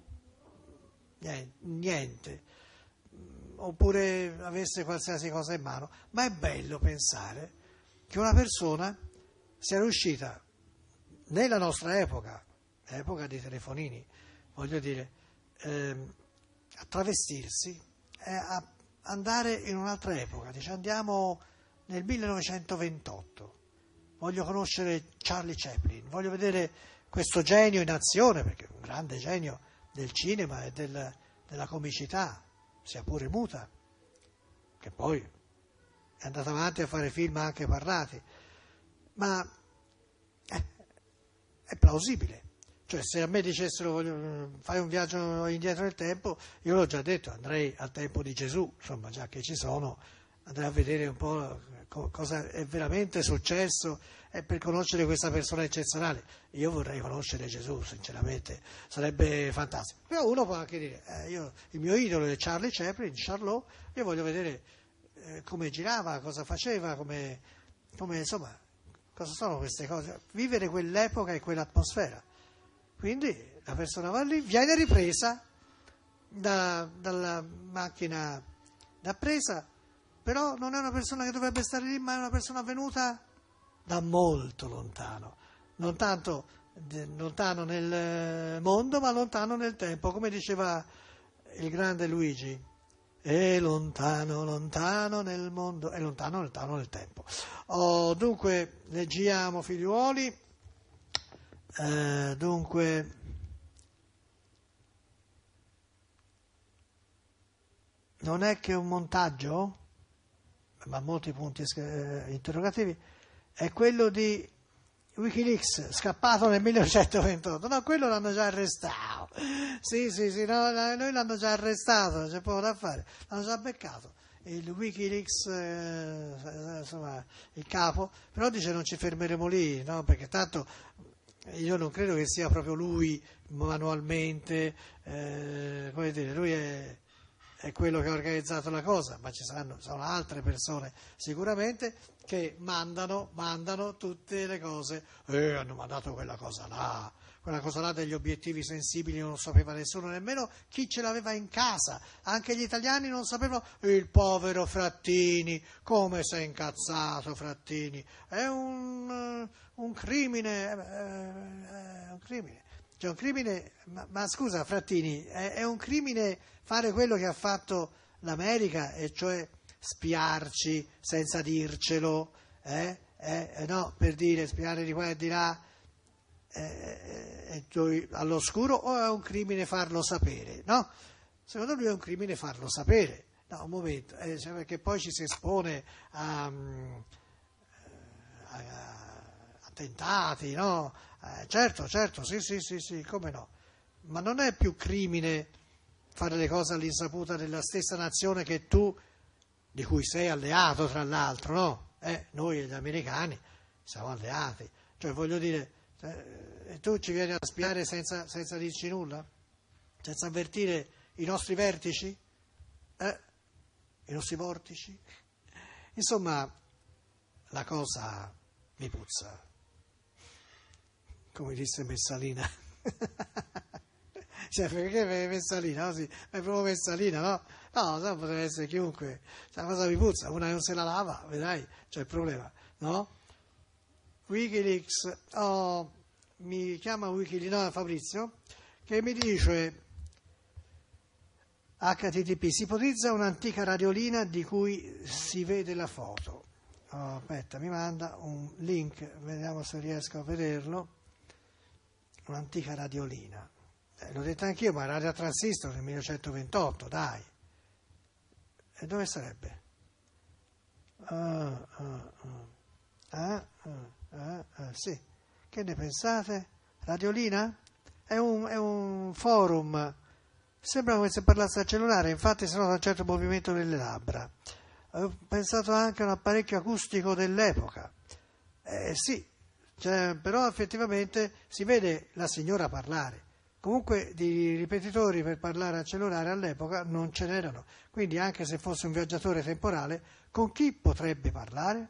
niente, oppure avesse qualsiasi cosa in mano, ma è bello pensare che una persona sia riuscita nella nostra epoca, epoca dei telefonini, voglio dire, ehm, a travestirsi, eh, a andare in un'altra epoca, dice andiamo nel millenovecentoventotto, voglio conoscere Charlie Chaplin, voglio vedere questo genio in azione, perché è un grande genio del cinema e del, della comicità, sia pure muta, che poi è andato avanti a fare film anche parlati, ma eh, è plausibile. Cioè, se a me dicessero voglio, fai un viaggio indietro nel tempo, io l'ho già detto, andrei al tempo di Gesù, insomma, già che ci sono, andrei a vedere un po' co- cosa è veramente successo e per conoscere questa persona eccezionale. Io vorrei conoscere Gesù, sinceramente, sarebbe fantastico. Però uno può anche dire, eh, io, il mio idolo è Charlie Chaplin, Charlot, io voglio vedere eh, come girava, cosa faceva, come, come, insomma, cosa sono queste cose, vivere quell'epoca e quell'atmosfera. Quindi la persona va lì, viene ripresa da, dalla macchina da presa, però non è una persona che dovrebbe stare lì, ma è una persona venuta da molto lontano, non tanto de, lontano nel mondo, ma lontano nel tempo, come diceva il grande Luigi, è lontano, lontano nel mondo, è lontano, lontano nel tempo. Oh, dunque, leggiamo, figliuoli. Uh, dunque, non è che un montaggio, ma molti punti eh, interrogativi, è quello di Wikileaks, scappato nel millenovecentoventotto. No, quello l'hanno già arrestato. Sì, sì, sì, no, noi l'hanno già arrestato, non c'è poco da fare, l'hanno già beccato. Il Wikileaks, eh, insomma, il capo, però dice non ci fermeremo lì, no? Perché tanto io non credo che sia proprio lui manualmente, eh, come dire, lui è, è quello che ha organizzato la cosa, ma ci saranno, sono altre persone sicuramente che mandano, mandano tutte le cose, eh, hanno mandato quella cosa là, quella cosa là degli obiettivi sensibili non lo sapeva nessuno, nemmeno chi ce l'aveva in casa, anche gli italiani non sapevano, il povero Frattini, come si è incazzato Frattini, è un, un crimine, è un crimine, cioè un crimine, ma, ma scusa Frattini, è, è un crimine fare quello che ha fatto l'America, e cioè spiarci senza dircelo, eh? Eh, no, per dire spiare di qua e di là, eh, eh, all'oscuro, o è un crimine farlo sapere, no? Secondo lui è un crimine farlo sapere, no, un momento, eh, cioè perché poi ci si espone a, a, a attentati, no? Eh, certo, certo, sì, sì, sì, sì, come no, ma non è più crimine fare le cose all'insaputa della stessa nazione che tu, di cui sei alleato tra l'altro, no? Eh, noi e gli americani siamo alleati, cioè voglio dire, eh, tu ci vieni a spiare senza, senza dirci nulla? Senza avvertire i nostri vertici? Eh? I nostri vortici? Insomma, la cosa mi puzza, come disse Messalina. Cioè, perché Messalina? No, sì, è proprio Messalina, no? No, no, potrebbe essere chiunque. Cioè, la cosa mi puzza, una non se la lava, vedrai, c'è il problema, no? Wikileaks, oh, mi chiama Wikileaks, no, Fabrizio, che mi dice acca ti ti pi, si ipotizza un'antica radiolina di cui si vede la foto. Oh, aspetta, mi manda un link, vediamo se riesco a vederlo. Un'antica radiolina. Eh, l'ho detto anch'io, ma radio transistor nel millenovecentoventotto, dai. E dove sarebbe? Ah, ah, ah. Ah, ah, ah, ah, sì. Che ne pensate? Radiolina? È un, è un forum. Sembra come se parlasse al cellulare, infatti si nota un certo movimento nelle labbra. Ho pensato anche a un apparecchio acustico dell'epoca. Eh sì, cioè, però effettivamente si vede la signora parlare. Comunque di ripetitori per parlare al cellulare all'epoca non ce n'erano. Quindi anche se fosse un viaggiatore temporale, con chi potrebbe parlare?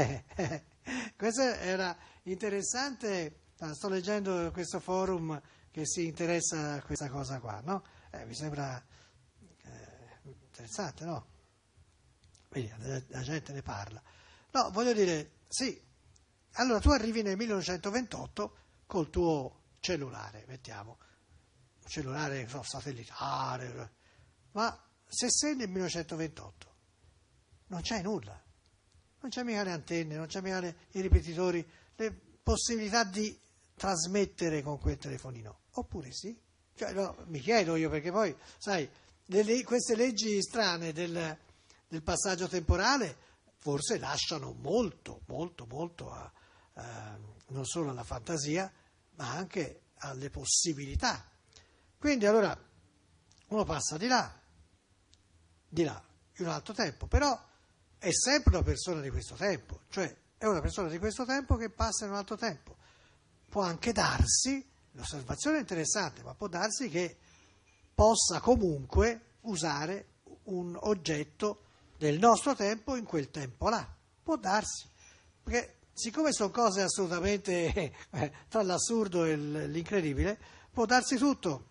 Questo era interessante. Sto leggendo questo forum che si interessa a questa cosa qua, no? Eh, mi sembra eh, interessante, no? Vedi, la, la gente ne parla. No, voglio dire, sì. Allora tu arrivi nel millenovecentoventotto col tuo cellulare, mettiamo, un cellulare so, satellitare, ma se sei nel millenovecentoventotto non c'è nulla, non c'è mica le antenne, non c'è mica le, i ripetitori, le possibilità di trasmettere con quel telefonino, oppure sì? Cioè, no, mi chiedo io, perché poi, sai, le, queste leggi strane del, del passaggio temporale forse lasciano molto, molto, molto a, a, non solo alla fantasia, ma anche alle possibilità. Quindi allora uno passa di là, di là, in un altro tempo, però è sempre una persona di questo tempo, cioè è una persona di questo tempo che passa in un altro tempo. Può anche darsi, l'osservazione è interessante, ma può darsi che possa comunque usare un oggetto del nostro tempo in quel tempo là. Può darsi, perché siccome sono cose assolutamente eh, tra l'assurdo e l'incredibile, può darsi tutto.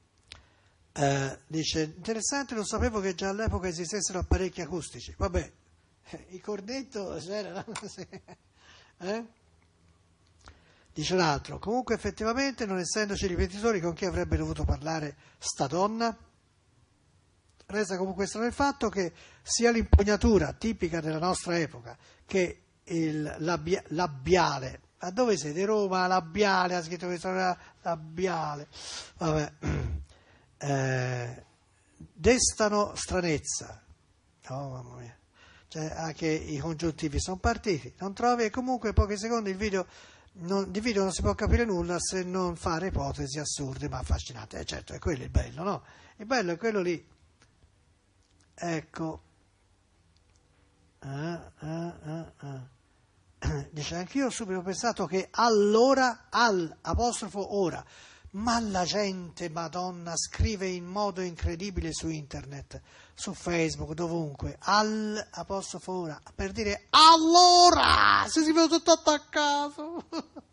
Eh, dice, interessante, non sapevo che già all'epoca esistessero apparecchi acustici. Vabbè, eh, il cornetto c'era, eh? Dice l'altro, comunque effettivamente non essendoci ripetitori con chi avrebbe dovuto parlare sta donna? Resta comunque strano il fatto che sia l'impugnatura tipica della nostra epoca che il labbia, labiale, ma dove siete? Roma, labiale, ha scritto questa labiale, vabbè, eh, destano stranezza, oh mamma mia, cioè anche i congiuntivi sono partiti, non trovi? E comunque in pochi secondi il video... Non, di video non si può capire nulla se non fare ipotesi assurde ma affascinanti. Eh certo, è quello il bello, no? Il bello è quello lì. Ecco. Ah, ah, ah, ah. Dice, anch'io ho subito pensato che allora, al apostrofo ora, ma la gente, Madonna, scrive in modo incredibile su internet, su Facebook, dovunque, al apostrofo ora, per dire allora, se si vede tutto attaccato.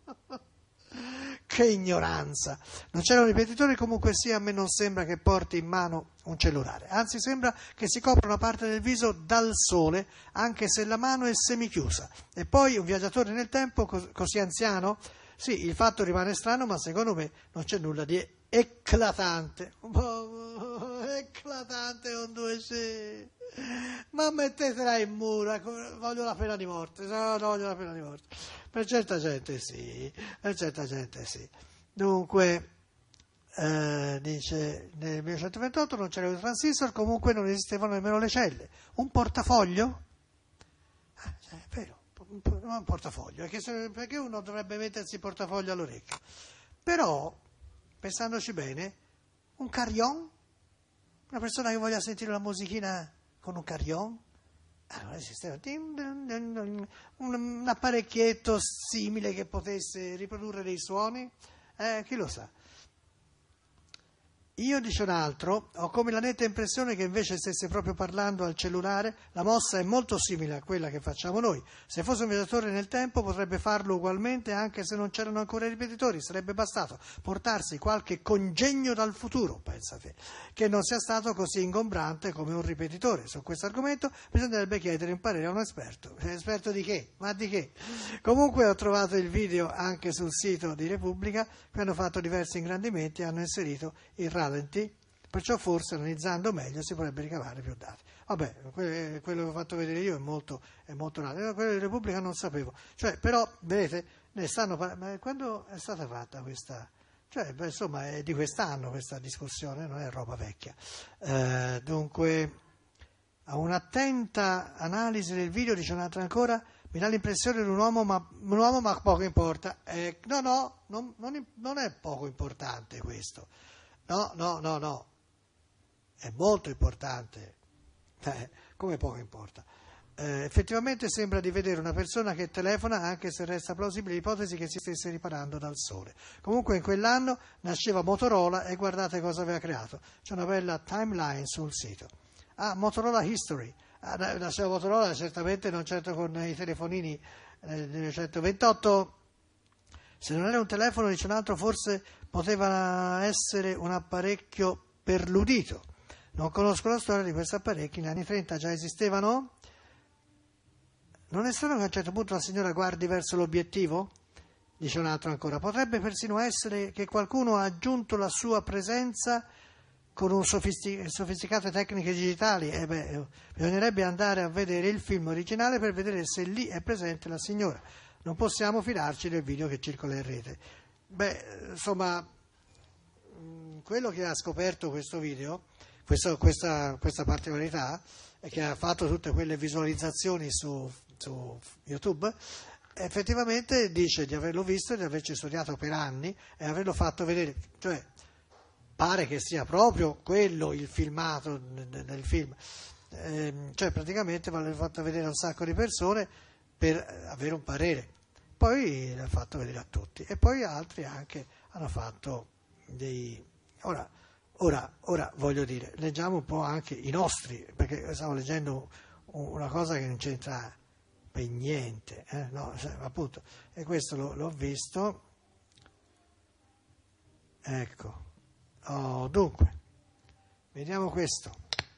Che ignoranza. Non c'erano ripetitori, comunque sia, a me non sembra che porti in mano un cellulare, anzi sembra che si copra una parte del viso dal sole, anche se la mano è semichiusa. E poi un viaggiatore nel tempo così anziano? Sì, il fatto rimane strano, ma secondo me non c'è nulla di eclatante. Oh, eclatante con due C. Ma mettetela in muro, voglio la pena di morte. No, no, voglio la pena di morte. Per certa gente sì, per certa gente sì. Dunque, eh, dice, nel millenovecentoventotto non c'era il transistor, comunque non esistevano nemmeno le celle. Un portafoglio? Ah, cioè, è vero. Non un portafoglio, perché, se, perché uno dovrebbe mettersi il portafoglio all'orecchio? Però, pensandoci bene, un carillon? Una persona che voglia sentire la musichina con un carillon? Allora esisteva un apparecchietto simile che potesse riprodurre dei suoni? Eh, chi lo sa? Io, dice un altro, ho come la netta impressione che invece stesse proprio parlando al cellulare. La mossa è molto simile a quella che facciamo noi. Se fosse un viaggiatore nel tempo potrebbe farlo ugualmente anche se non c'erano ancora i ripetitori. Sarebbe bastato portarsi qualche congegno dal futuro, pensate, che non sia stato così ingombrante come un ripetitore. Su questo argomento bisognerebbe chiedere un parere a un esperto. Esperto di che? Ma di che? Comunque ho trovato il video anche sul sito di Repubblica, che hanno fatto diversi ingrandimenti e hanno inserito il rallenti, perciò forse analizzando meglio si potrebbe ricavare più dati. Vabbè, quello che ho fatto vedere io è molto, è molto raro, quello di Repubblica non sapevo. Cioè, però, vedete, ne stanno parlando, quando è stata fatta questa? Cioè, beh, insomma, è di quest'anno questa discussione, non è roba vecchia. Eh, dunque, a un'attenta analisi del video, dice un'altra ancora, mi dà l'impressione di un uomo, ma, un uomo, ma poco importa. Eh, no, no, non, non, non è poco importante questo. No, no, no, no, è molto importante, eh, come poco importa. Eh, effettivamente sembra di vedere una persona che telefona, anche se resta plausibile l'ipotesi che si stesse riparando dal sole. Comunque in quell'anno nasceva Motorola e guardate cosa aveva creato. C'è una bella timeline sul sito. Ah, Motorola History. Ah, nasceva Motorola certamente non certo con i telefonini eh, del millenovecentoventotto. Se non era un telefono, dice un altro, forse poteva essere un apparecchio per l'udito. Non conosco la storia di questi apparecchi, negli anni trenta già esistevano? Non è strano che a un certo punto la signora guardi verso l'obiettivo? Dice un altro ancora. Potrebbe persino essere che qualcuno ha aggiunto la sua presenza con un sofistic- sofisticate tecniche digitali. Eh beh, bisognerebbe andare a vedere il film originale per vedere se lì è presente la signora. Non possiamo fidarci del video che circola in rete. Beh, insomma, quello che ha scoperto questo video, questo, questa, questa particolarità, e che ha fatto tutte quelle visualizzazioni su, su YouTube, effettivamente dice di averlo visto e di averci studiato per anni e averlo fatto vedere. Cioè, pare che sia proprio quello il filmato nel film. Eh, cioè, praticamente l'ha fatto vedere a un sacco di persone per avere un parere. Poi l'ha fatto vedere a tutti e poi altri anche hanno fatto dei... Ora, ora, ora voglio dire, leggiamo un po' anche i nostri, perché stavo leggendo una cosa che non c'entra per niente, eh? No, cioè, appunto, e questo l'ho, l'ho visto, ecco, oh, dunque, vediamo questo.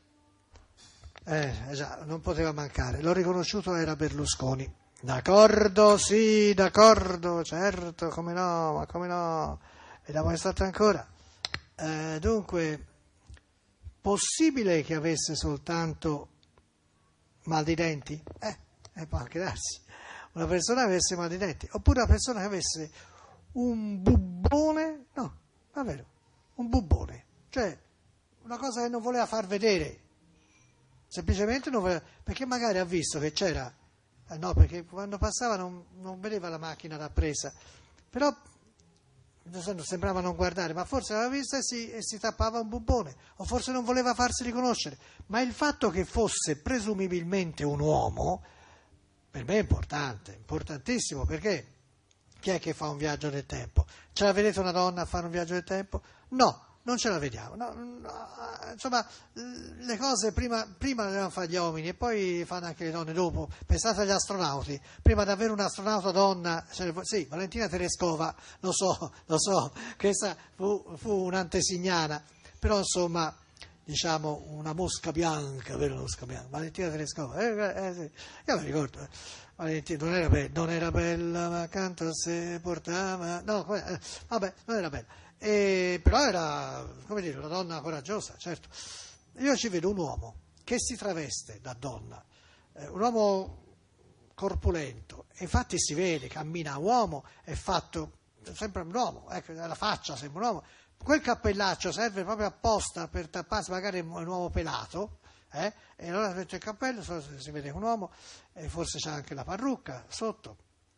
Eh, già, non poteva mancare, l'ho riconosciuto, era Berlusconi. D'accordo, sì, d'accordo, certo, come no, ma come no, vediamo quest'altro ancora. Eh, dunque, possibile che avesse soltanto mal di denti? Eh, eh, può anche darsi. Una persona che avesse mal di denti, oppure una persona che avesse un bubbone, no, davvero, un bubbone, cioè una cosa che non voleva far vedere, semplicemente non voleva, perché magari ha visto che c'era. Eh no, perché quando passava non, non vedeva la macchina da presa, però sembrava non guardare, ma forse l'aveva vista e si, e si tappava un bubbone, o forse non voleva farsi riconoscere. Ma il fatto che fosse presumibilmente un uomo, per me è importante, importantissimo, perché chi è che fa un viaggio nel tempo? Ce la vedete una donna a fare un viaggio nel tempo? No. Non ce la vediamo, no, no, insomma le cose prima, prima le devono fare gli uomini e poi fanno anche le donne dopo. Pensate agli astronauti, prima di avere un'astronauta donna, cioè, sì, Valentina Tereskova, lo so, lo so, questa fu, fu un'antesignana, però insomma diciamo una mosca bianca, vero una mosca bianca, Valentina Tereskova, eh, eh, sì. Io mi ricordo, eh. Valentina non era bella, non era bella, ma accanto se portava, no, eh, vabbè, non era bella. E, però era, come dire, una donna coraggiosa, certo. Io ci vedo un uomo che si traveste da donna, eh, un uomo corpulento, e infatti si vede, cammina uomo, è fatto, sembra un uomo, ecco, la faccia sembra un uomo, quel cappellaccio serve proprio apposta per tapparsi magari un uomo pelato, eh? E allora mette il cappello, si vede un uomo, e forse c'ha anche la parrucca sotto,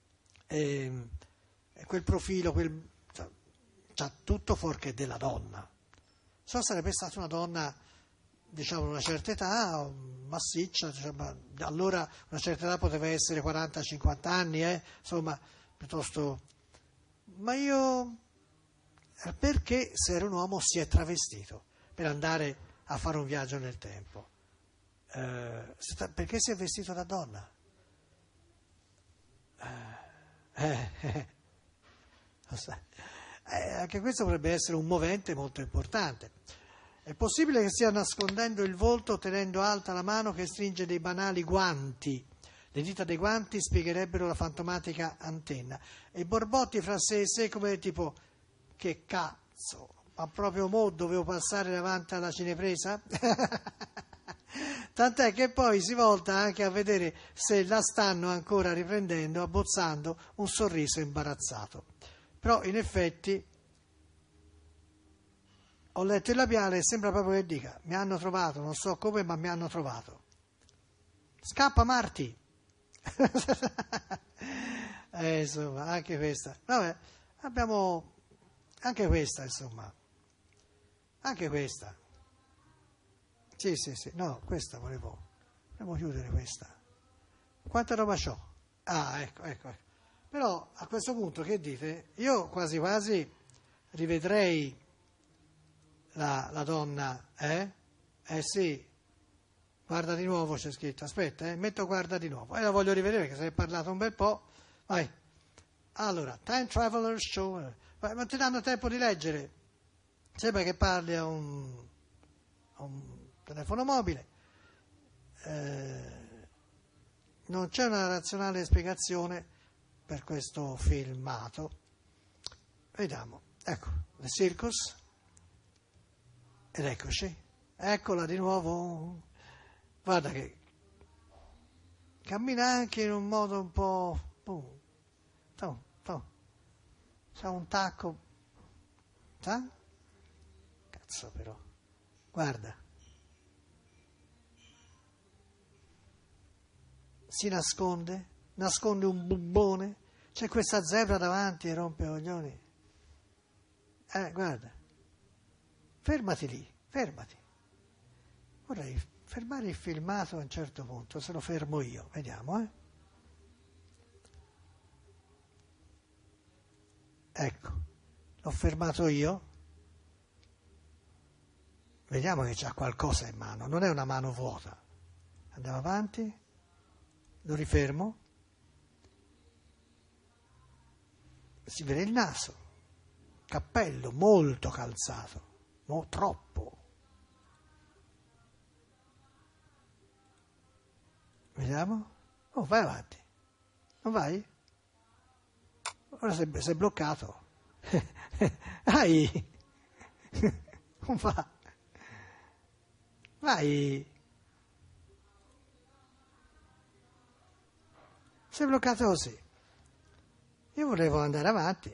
e, e quel profilo, quel... c'ha tutto fuorché della donna. Se sarebbe stata una donna, diciamo, una certa età, massiccia, diciamo, allora una certa età poteva essere quaranta cinquanta anni, eh? Insomma, piuttosto... Ma io... perché se era un uomo si è travestito per andare a fare un viaggio nel tempo. Eh, perché si è vestito da donna? Eh, eh, lo sai. Eh, anche questo potrebbe essere un movente molto importante. È possibile che stia nascondendo il volto tenendo alta la mano che stringe dei banali guanti. Le dita dei guanti spiegherebbero la fantomatica antenna. E Borbotti fra sé e sé come tipo, che cazzo, ma proprio mo dovevo passare davanti alla cinepresa? Tant'è che poi si volta anche a vedere se la stanno ancora riprendendo, abbozzando un sorriso imbarazzato. Però in effetti ho letto il labiale e sembra proprio che dica: mi hanno trovato, non so come, ma mi hanno trovato. Scappa Marti! eh, insomma, anche questa. Vabbè, abbiamo anche questa, insomma. Anche questa. Sì, sì, sì. No, questa volevo. Volevo chiudere questa. Quanta roba c'ho? Ah, ecco, ecco, ecco. Però a questo punto che dite? Io quasi quasi rivedrei la, la donna, eh? Eh sì. Guarda di nuovo, c'è scritto. Aspetta, eh, metto guarda di nuovo. E la voglio rivedere perché se ne è parlato un bel po'. Vai. Allora, Time Traveler Show. Ma ti danno tempo di leggere. Sembra che parli a un, a un telefono mobile. Eh, non c'è una razionale spiegazione per questo filmato. Vediamo. Ecco, The Circus. Ed eccoci. Eccola di nuovo. Guarda che cammina anche in un modo un po'... Oh, oh, oh. C'ha un tacco... Sa? Cazzo però. Guarda. Si nasconde, nasconde un bubbone. C'è questa zebra davanti e rompe i coglioni. Eh, guarda. Fermati lì, fermati. Vorrei fermare il filmato a un certo punto, se lo fermo io, vediamo, eh. Ecco, l'ho fermato io. Vediamo che c'ha qualcosa in mano, non è una mano vuota. Andiamo avanti, lo rifermo. Si vede il naso, cappello molto calzato, mo troppo. Vediamo. Oh, vai avanti. Non vai? Ora sei, sei bloccato. Vai. Non va. Vai. Sei bloccato così. Io volevo andare avanti.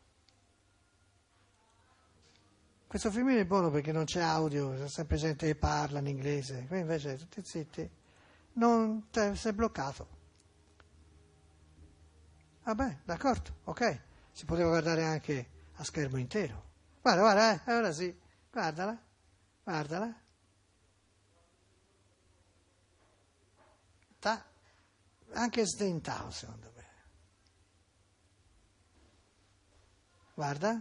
Questo filmino è buono perché non c'è audio, c'è sempre gente che parla in inglese. Qui invece tutti zitti. Non te, sei bloccato. Vabbè, d'accordo, ok. Si poteva guardare anche a schermo intero. Guarda, guarda, eh, ora sì. Guardala, guardala. Ta. Anche sdentato, secondo me. Guarda.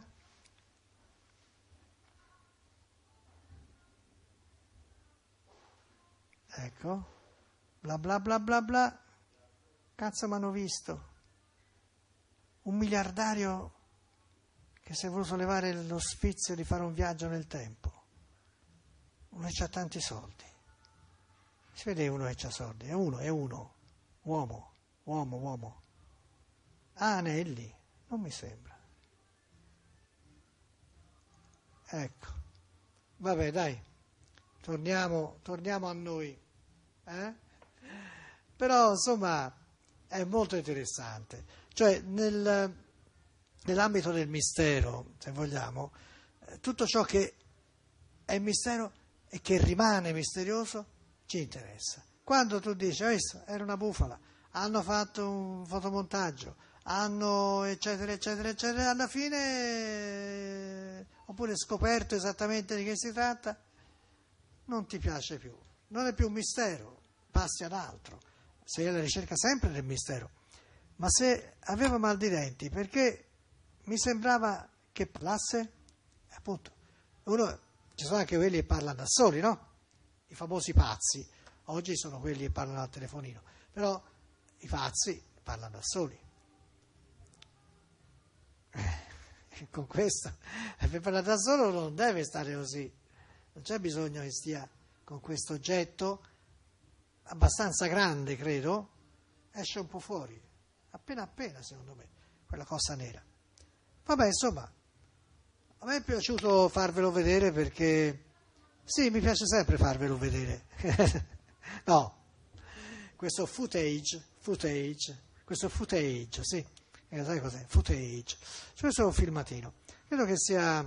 Ecco. Bla bla bla bla bla, cazzo m'hanno visto, un miliardario che si è voluto levare lo sfizio di fare un viaggio nel tempo, uno che ha tanti soldi, si vede uno che ha soldi, è uno, è uno, uomo, uomo, uomo, ah, Anelli, non mi sembra, ecco, vabbè dai, torniamo, torniamo a noi, eh? Però insomma è molto interessante, cioè nel, nell'ambito del mistero, se vogliamo, tutto ciò che è mistero e che rimane misterioso ci interessa. Quando tu dici, visto, era una bufala, hanno fatto un fotomontaggio, hanno eccetera eccetera eccetera, alla fine oppure scoperto esattamente di che si tratta, non ti piace più, non è più un mistero, passi ad altro. Sei alla ricerca sempre del mistero, ma se aveva mal di denti, perché mi sembrava che parlasse, appunto, uno, ci sono anche quelli che parlano da soli, no? I famosi pazzi, oggi sono quelli che parlano al telefonino, però i pazzi parlano da soli. Eh, con questo, per parlare da solo non deve stare così, non c'è bisogno che stia con questo oggetto abbastanza grande, credo, esce un po' fuori, appena appena secondo me, quella cosa nera. Vabbè, insomma, a me è piaciuto farvelo vedere perché, sì, mi piace sempre farvelo vedere. No, questo footage, footage, questo footage, sì, eh, sai cos'è? Footage. Questo è un filmatino. Credo che sia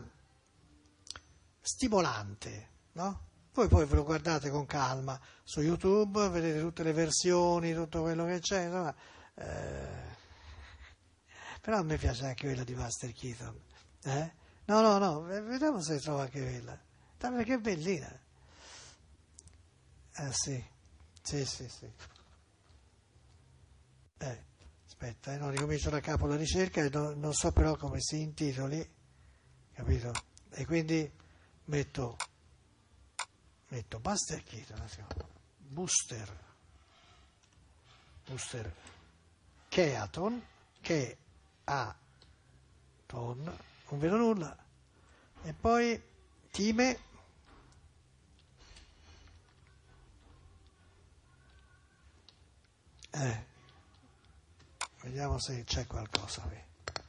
stimolante, no? Voi poi ve lo guardate con calma su YouTube, vedete tutte le versioni, tutto quello che c'è, insomma, eh, però a me piace anche quella di Buster Keaton. Eh? No, no, no, vediamo se trovo anche quella. Perché è bellina. Eh sì, sì, sì, sì. Eh, aspetta, eh, non ricomincio da capo la ricerca e non, non so però come si intitoli, capito? E quindi metto, metto Buster Keaton, Buster, Buster Keaton, che ha ton, non vedo nulla, e poi Time, eh, vediamo se c'è qualcosa qui.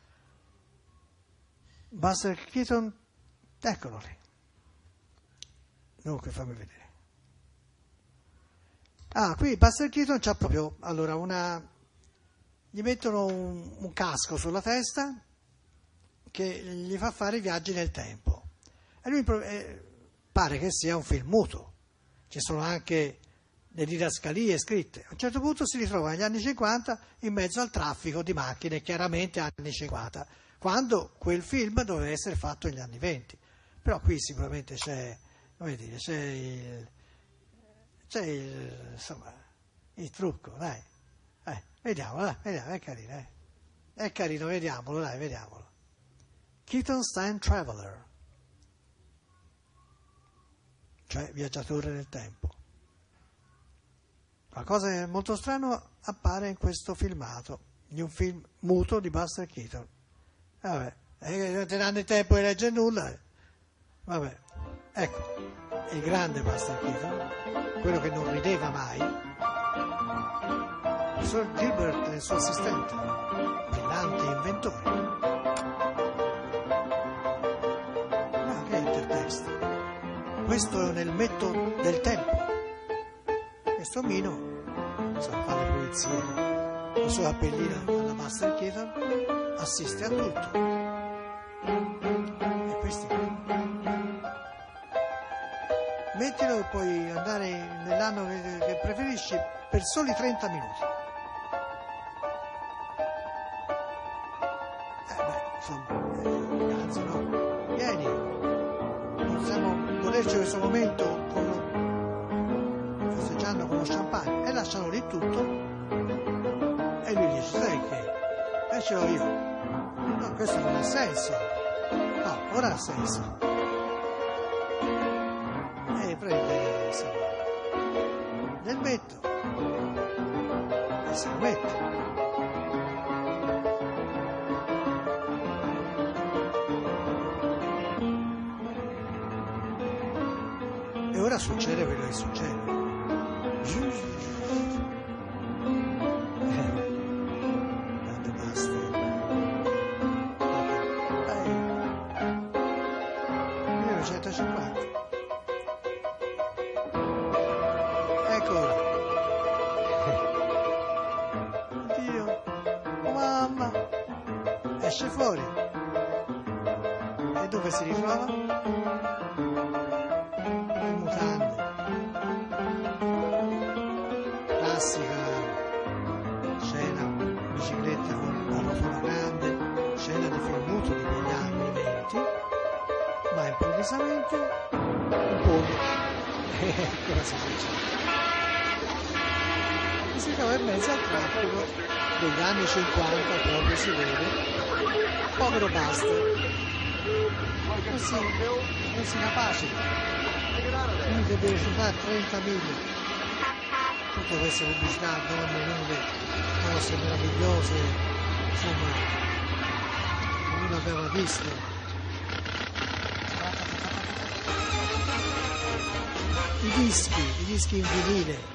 Buster Keaton, eccolo lì. Dunque fammi vedere. Ah, qui Buster Keaton c'ha proprio, allora, una, gli mettono un, un casco sulla testa che gli fa fare viaggi nel tempo. E lui eh, pare che sia un film muto. Ci sono anche le didascalie scritte. A un certo punto si ritrova negli anni cinquanta in mezzo al traffico di macchine, chiaramente anni cinquanta, quando quel film doveva essere fatto negli anni venti. Però qui sicuramente c'è, come dire, c'è il, c'è il, insomma, il trucco, dai. Eh, vediamolo, dai, vediamo, è carino, eh. È carino, vediamolo, dai, vediamolo. Keaton's Time Traveler, cioè viaggiatore nel tempo. Qualcosa che è molto strano appare in questo filmato, di un film muto di Buster Keaton. Vabbè, eh, non ti danno il tempo di leggere nulla. Vabbè, ecco, il grande Buster Keaton, quello che non rideva mai, Sir Gilbert e il suo assistente, brillante inventore. Ma che intertesto? Questo è un elmetto del tempo. Questo omino sa fare le pulizie, la sua cappellina alla Buster Keaton assiste a tutto. E questi mettilo e puoi andare nell'anno che, che preferisci per soli trenta minuti. Eh beh, insomma, eh, ragazzi, no? Vieni, possiamo goderci questo momento con, festeggiando con lo champagne, e lasciano lì tutto e lui dice, sai che? E ce l'ho io. No, questo non ha senso. No, ora ha senso. E prende, insomma, del metto e se lo mette. E ora succede quello che succede. Grande Buster. millenovecentocinquanta. Eccolo. Oddio. Oh, mamma. Esce fuori. E dove si ritrova? In mutande. Classica scena, bicicletta con la rotola grande, scena di film muto di quegli anni venti, ma improvvisamente un po'. Cosa si succede? E si trova in mezzo al traffico degli anni cinquanta, proprio si vede, povero Buster. così, così capaci. Noi che deve fare trenta miglia. Tutte queste pubblicità, donne nude, cose meravigliose, insomma, non aveva visto. I dischi, i dischi in vinile.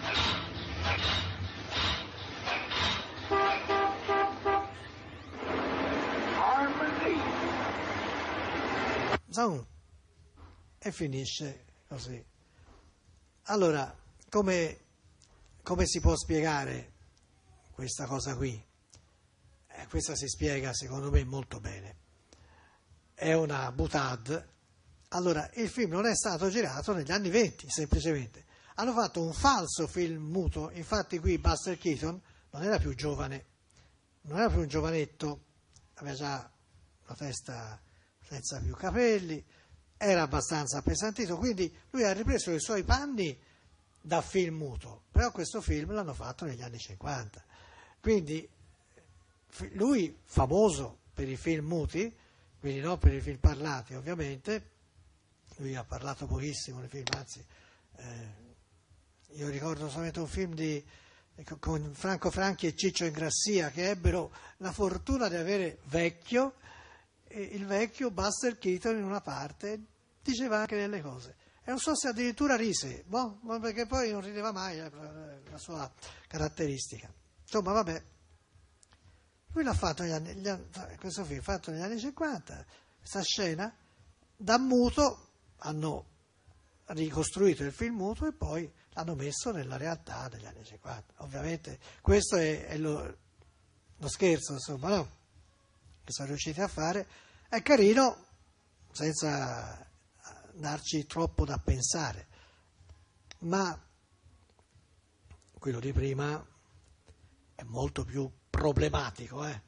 Zoom. E finisce così. Allora, come, come si può spiegare questa cosa qui? Eh, questa si spiega secondo me molto bene. È una boutade. Allora, il film non è stato girato negli anni venti, semplicemente. Hanno fatto un falso film muto, infatti qui Buster Keaton non era più giovane, non era più un giovanetto, aveva già la testa senza più capelli, era abbastanza appesantito, quindi lui ha ripreso i suoi panni da film muto, però questo film l'hanno fatto negli anni cinquanta. Quindi lui famoso per i film muti, quindi non per i film parlati ovviamente, lui ha parlato pochissimo nei film, anzi eh, io ricordo solamente un film di, con Franco Franchi e Ciccio Ingrassia che ebbero la fortuna di avere Vecchio, e il vecchio Buster Keaton in una parte diceva anche delle cose e non so se addirittura rise, boh, perché poi non rideva mai, la sua caratteristica. Insomma, vabbè, lui l'ha fatto negli anni, gli anni, questo film fatto negli anni cinquanta, questa scena da muto hanno ricostruito il film muto e poi l'hanno messo nella realtà degli anni cinquanta. Ovviamente questo è, è lo, lo scherzo, insomma, no? Che sono riusciti a fare, è carino senza darci troppo da pensare, ma quello di prima è molto più problematico, eh?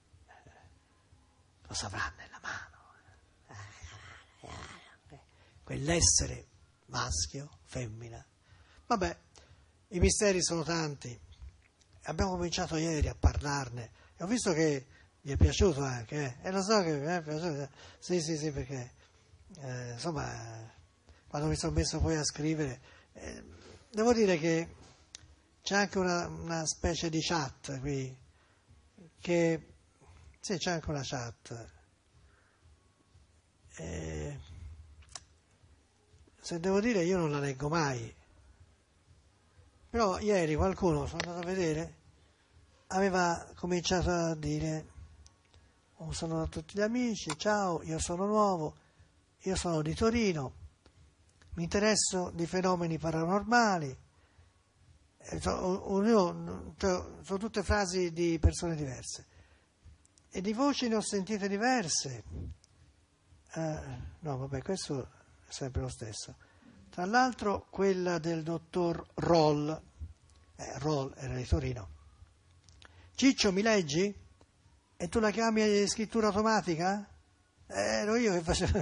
Lo saprà nella mano, quell'essere maschio, femmina. Vabbè, i misteri sono tanti, abbiamo cominciato ieri a parlarne e ho visto che mi è piaciuto anche, eh? E lo so che mi è piaciuto, sì sì sì, perché eh, insomma quando mi sono messo poi a scrivere eh, devo dire che c'è anche una, una specie di chat qui, che sì, c'è anche una chat, eh, se devo dire io non la leggo mai, però ieri qualcuno, sono andato a vedere, aveva cominciato a dire: un saluto a tutti gli amici, ciao, io sono nuovo, io sono di Torino, mi interesso di fenomeni paranormali, sono tutte frasi di persone diverse e di voci ne ho sentite diverse, eh, no vabbè, questo è sempre lo stesso, tra l'altro quella del dottor Roll, eh, Roll era di Torino. Ciccio, mi leggi? E tu la chiami scrittura automatica? Eh, ero io che facevo.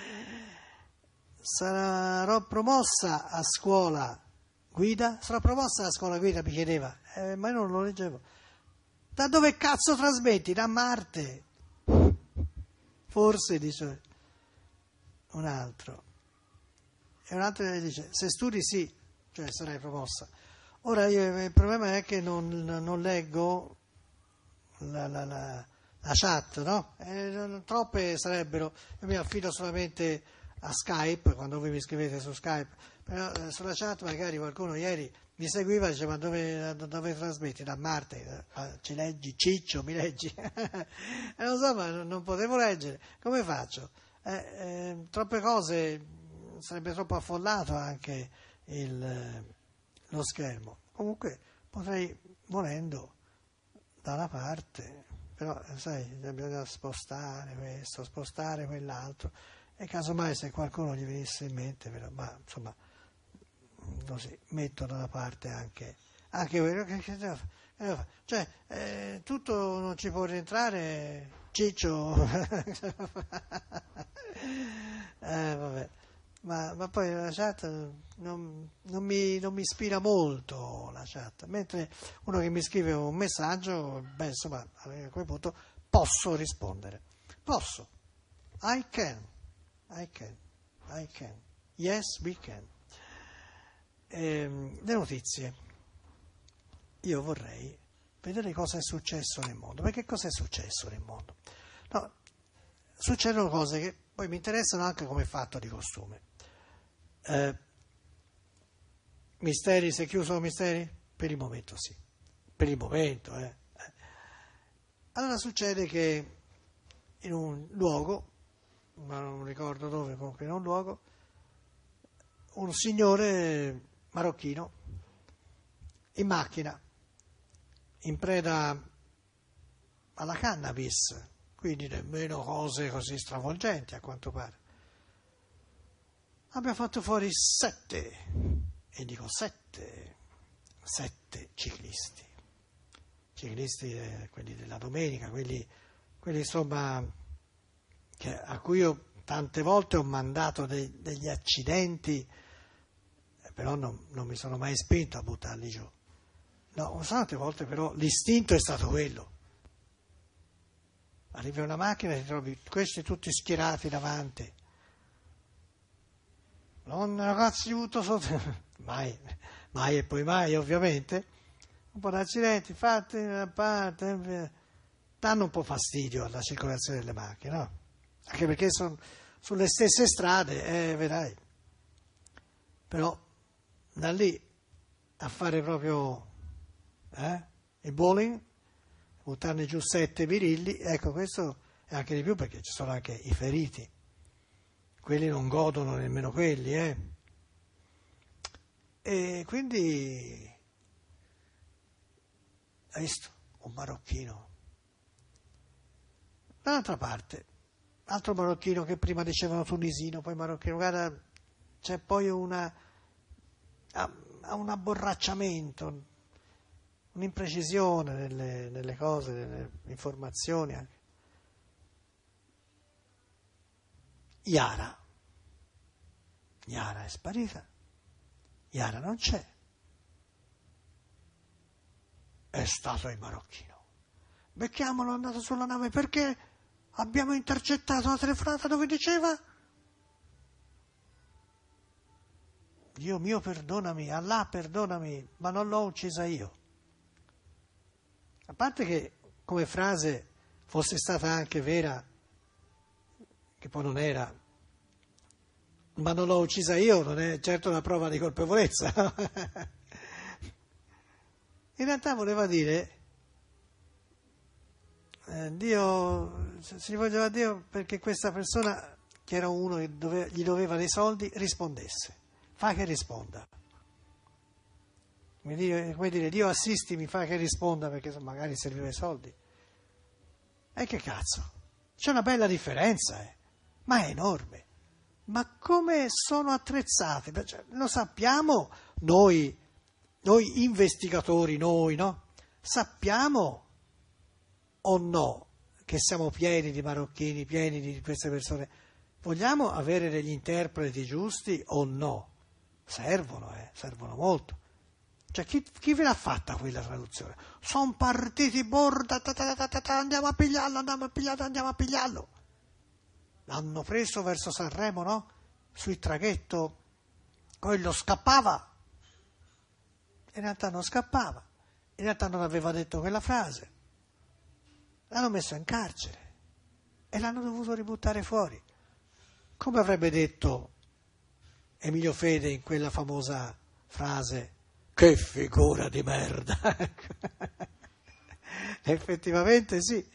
Sarò promossa a scuola guida? Sarò promossa a scuola guida, mi chiedeva, eh, ma io non lo leggevo. Da dove cazzo trasmetti? Da Marte? Forse, dice un altro. E un altro gli dice: se studi sì, cioè sarai promossa. Ora io, il problema è che non, non leggo La, la, la, la chat, no? Eh, troppe sarebbero, io mi affido solamente a Skype quando voi mi scrivete su Skype, però eh, sulla chat magari qualcuno ieri mi seguiva e diceva: ma dove, dove trasmetti? Da Marte? Eh, ci leggi? Ciccio, mi leggi? E non so, ma non potevo leggere, come faccio? Eh, eh, troppe cose, sarebbe troppo affollato anche il, lo schermo. Comunque potrei, volendo, da una parte, però sai, bisogna spostare questo, spostare quell'altro, e casomai se qualcuno gli venisse in mente, però, ma insomma, così, metto da una parte anche, anche quello che, che devo fare? Cioè, eh, tutto non ci può rientrare, Ciccio. eh, vabbè. Ma, ma poi la chat non, non, mi, non mi ispira molto, la chat, mentre uno che mi scrive un messaggio, beh, insomma, a quel punto posso rispondere, posso, I can, I can, I can. Yes, we can. Ehm, le notizie. Io vorrei vedere cosa è successo nel mondo. Perché cosa è successo nel mondo? No, succedono cose che poi mi interessano anche come fatto di costume. Eh, misteri, si è chiuso misteri? Per il momento sì. Per il momento, eh. Allora succede che in un luogo, ma non ricordo dove, comunque in un luogo, un signore marocchino in macchina, in preda alla cannabis, quindi nemmeno cose così stravolgenti a quanto pare, abbia fatto fuori sette, e dico sette, sette ciclisti, ciclisti eh, quelli della domenica, quelli, quelli insomma che, a cui io tante volte ho mandato de, degli accidenti, eh, però non, non mi sono mai spinto a buttarli giù. No, tante volte però l'istinto è stato quello. Arrivi a una macchina e ti trovi questi tutti schierati davanti. Non ragazzi butto sotto. Mai, mai e poi mai ovviamente. Un po' di accidenti fatti a parte, danno un po' fastidio alla circolazione delle macchine, no? Anche perché sono sulle stesse strade, eh, vedrai. Però da lì a fare proprio eh, il bowling, buttarne giù sette birilli, ecco, questo è anche di più perché ci sono anche i feriti. Quelli non godono nemmeno quelli, eh. E quindi hai visto un marocchino. Dall'altra parte, altro marocchino che prima dicevano tunisino, poi marocchino, guarda, c'è poi una, un abborracciamento, un'imprecisione nelle, nelle cose, nelle informazioni anche. Yara. Yara è sparita. Yara non c'è. È stato il marocchino. Becchiamolo, è andato sulla nave perché abbiamo intercettato la telefonata dove diceva: Dio mio perdonami, Allah perdonami, ma non l'ho uccisa io. A parte che come frase fosse stata anche vera, che poi non era, ma non l'ho uccisa io, non è certo una prova di colpevolezza. In realtà voleva dire, eh, Dio, si rivolgeva a Dio perché questa persona, che era uno che dove, gli doveva dei soldi, rispondesse. Fa che risponda. Come dire, come dire, Dio assisti, mi fa che risponda perché magari serviva i soldi. E che cazzo? C'è una bella differenza, eh. Ma è enorme. Ma come sono attrezzati? Cioè, lo sappiamo noi, noi investigatori, noi, no? Sappiamo o no che siamo pieni di marocchini, pieni di queste persone? Vogliamo avere degli interpreti giusti o no? Servono, eh, servono molto. Cioè, chi, chi ve l'ha fatta quella traduzione? Sono partiti borda, ta ta ta ta ta, andiamo a pigliarlo, andiamo a pigliarlo, andiamo a pigliarlo. L'hanno preso verso Sanremo, no? Sul traghetto, quello scappava. In realtà non scappava, in realtà non aveva detto quella frase. L'hanno messo in carcere e l'hanno dovuto ributtare fuori. Come avrebbe detto Emilio Fede in quella famosa frase: che figura di merda. Effettivamente sì.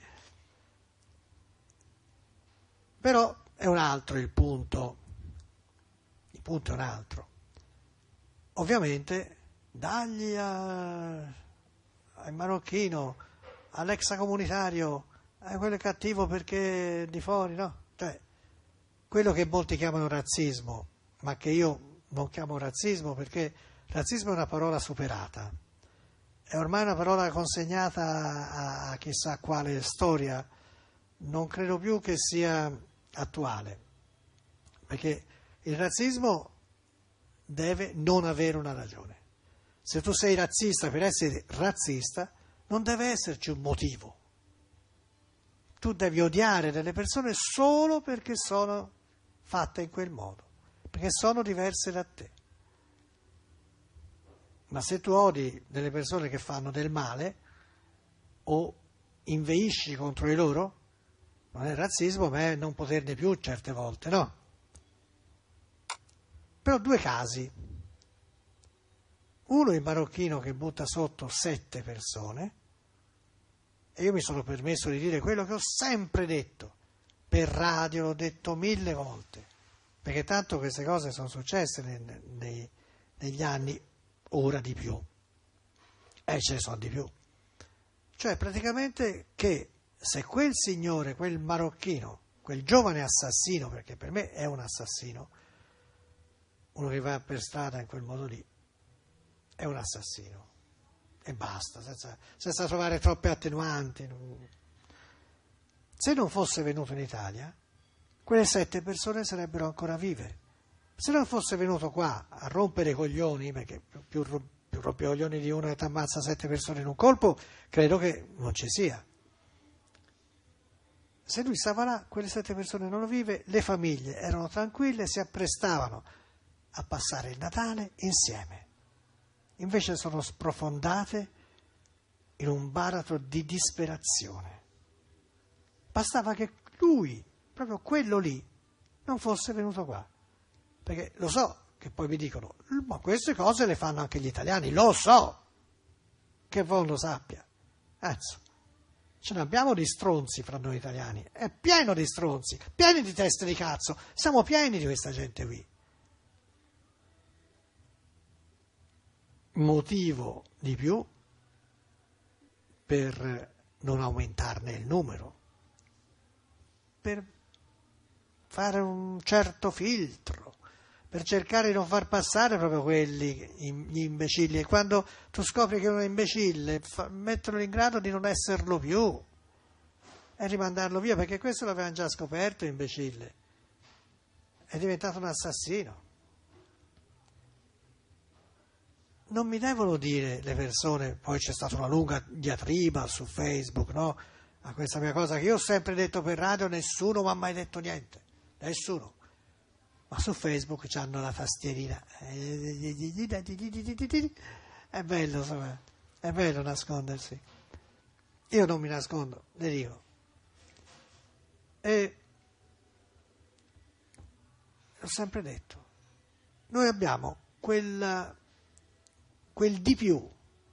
Però è un altro il punto, il punto è un altro. Ovviamente dagli a, al marocchino, all'extracomunitario, a quello cattivo perché è di fuori, no? Cioè, quello che molti chiamano razzismo, ma che io non chiamo razzismo perché razzismo è una parola superata, è ormai una parola consegnata a, a chissà quale storia, non credo più che sia attuale, perché il razzismo deve non avere una ragione. Se tu sei razzista per essere razzista, non deve esserci un motivo. tu devi odiare delle persone solo perché sono fatte in quel modo, perché sono diverse da te. Ma se tu odi delle persone che fanno del male o inveisci contro di loro, non è razzismo, ma è non poterne più certe volte, no? Però due casi. Uno il marocchino che butta sotto sette persone, e io mi sono permesso di dire quello che ho sempre detto, per radio l'ho detto mille volte, perché tanto queste cose sono successe nei, nei, negli anni, ora di più, e ce ne sono di più. Cioè praticamente che se quel signore, quel marocchino, quel giovane assassino, perché per me è un assassino, uno che va per strada in quel modo lì, è un assassino. E basta, senza, senza trovare troppe attenuanti. Se non fosse venuto in Italia, quelle sette persone sarebbero ancora vive. Se non fosse venuto qua a rompere i coglioni, perché più, più rompi i coglioni di uno che ti ammazza sette persone in un colpo, credo che non ci sia. Se lui stava là, quelle sette persone non vive, le famiglie erano tranquille, si apprestavano a passare il Natale insieme. Invece sono sprofondate in un baratro di disperazione. Bastava che lui, proprio quello lì, non fosse venuto qua. Perché lo so che poi mi dicono, ma queste cose le fanno anche gli italiani, lo so che voi lo sappia. Anzi, ce ne abbiamo di stronzi fra noi italiani, è pieno di stronzi, pieni di teste di cazzo, siamo pieni di questa gente qui. Motivo di più per non aumentarne il numero, per fare un certo filtro, per cercare di non far passare proprio quelli, gli imbecilli, e quando tu scopri che uno è imbecille, fa, metterlo in grado di non esserlo più e rimandarlo via, perché questo l'avevano già scoperto, imbecille, è diventato un assassino. Non mi devono dire le persone, poi c'è stata una lunga diatriba su Facebook, no? A questa mia cosa che io ho sempre detto per radio, nessuno mi ha mai detto niente, nessuno. Ma su Facebook c'hanno la tastierina. È bello, insomma, è bello nascondersi. Io non mi nascondo, le dico. E ho sempre detto, noi abbiamo quella... quel di più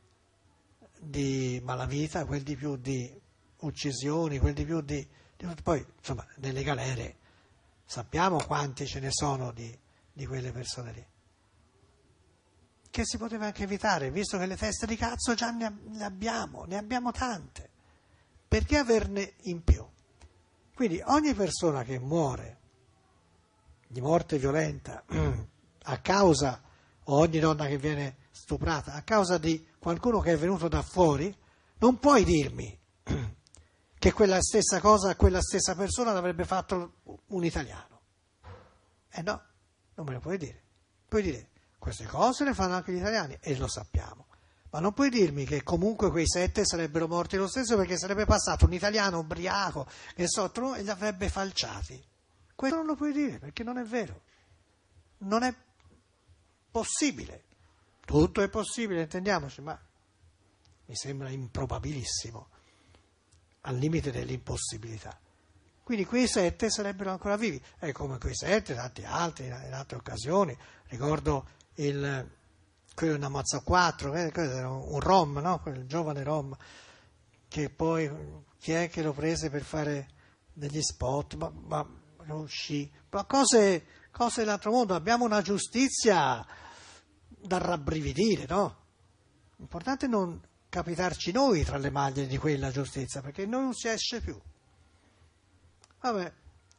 di malavita, quel di più di uccisioni, quel di più di, di poi insomma nelle galere sappiamo quanti ce ne sono di, di quelle persone lì, che si poteva anche evitare, visto che le teste di cazzo già ne, ne abbiamo, ne abbiamo tante, perché averne in più? Quindi ogni persona che muore di morte violenta a causa, o ogni donna che viene stuprata a causa di qualcuno che è venuto da fuori, non puoi dirmi che quella stessa cosa a quella stessa persona l'avrebbe fatto un italiano. Eh no, non me lo puoi dire. Puoi dire, queste cose le fanno anche gli italiani, e lo sappiamo. Ma non puoi dirmi che comunque quei sette sarebbero morti lo stesso, perché sarebbe passato un italiano ubriaco che sotto e li avrebbe falciati. Questo non lo puoi dire, perché non è vero. Non è possibile. Tutto è possibile, intendiamoci, ma mi sembra improbabilissimo, al limite dell'impossibilità. Quindi quei sette sarebbero ancora vivi, e come quei sette, tanti altri, in altre occasioni. Ricordo il, quello in Ammazza quattro, era un rom, no? Quel giovane rom, che poi, chi è che lo prese per fare degli spot, ma, ma uscì, ma cose, cose dell'altro mondo. Abbiamo una giustizia da rabbrividire, no? L'importante è non capitarci noi tra le maglie di quella giustizia, perché noi non si esce più. Vabbè,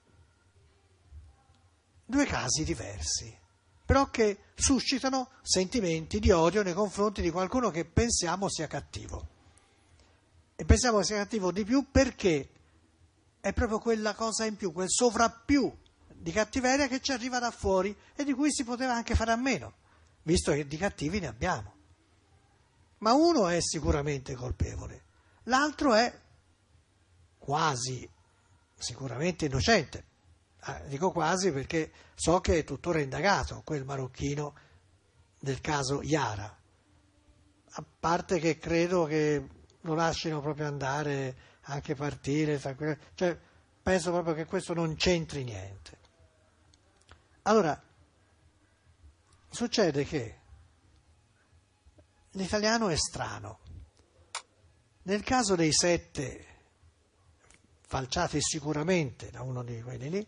due casi diversi, però che suscitano sentimenti di odio nei confronti di qualcuno che pensiamo sia cattivo. E pensiamo che sia cattivo di più perché è proprio quella cosa in più, quel sovrappiù di cattiveria che ci arriva da fuori e di cui si poteva anche fare a meno, visto che di cattivi ne abbiamo. Ma uno è sicuramente colpevole, l'altro è quasi sicuramente innocente. Ah, dico quasi perché so che è tuttora indagato quel marocchino del caso Yara, a parte che credo che lo lasciano proprio andare, anche partire, cioè penso proprio che questo non c'entri niente. Allora, succede che l'italiano è strano. Nel caso dei sette falciati sicuramente da uno di quelli lì,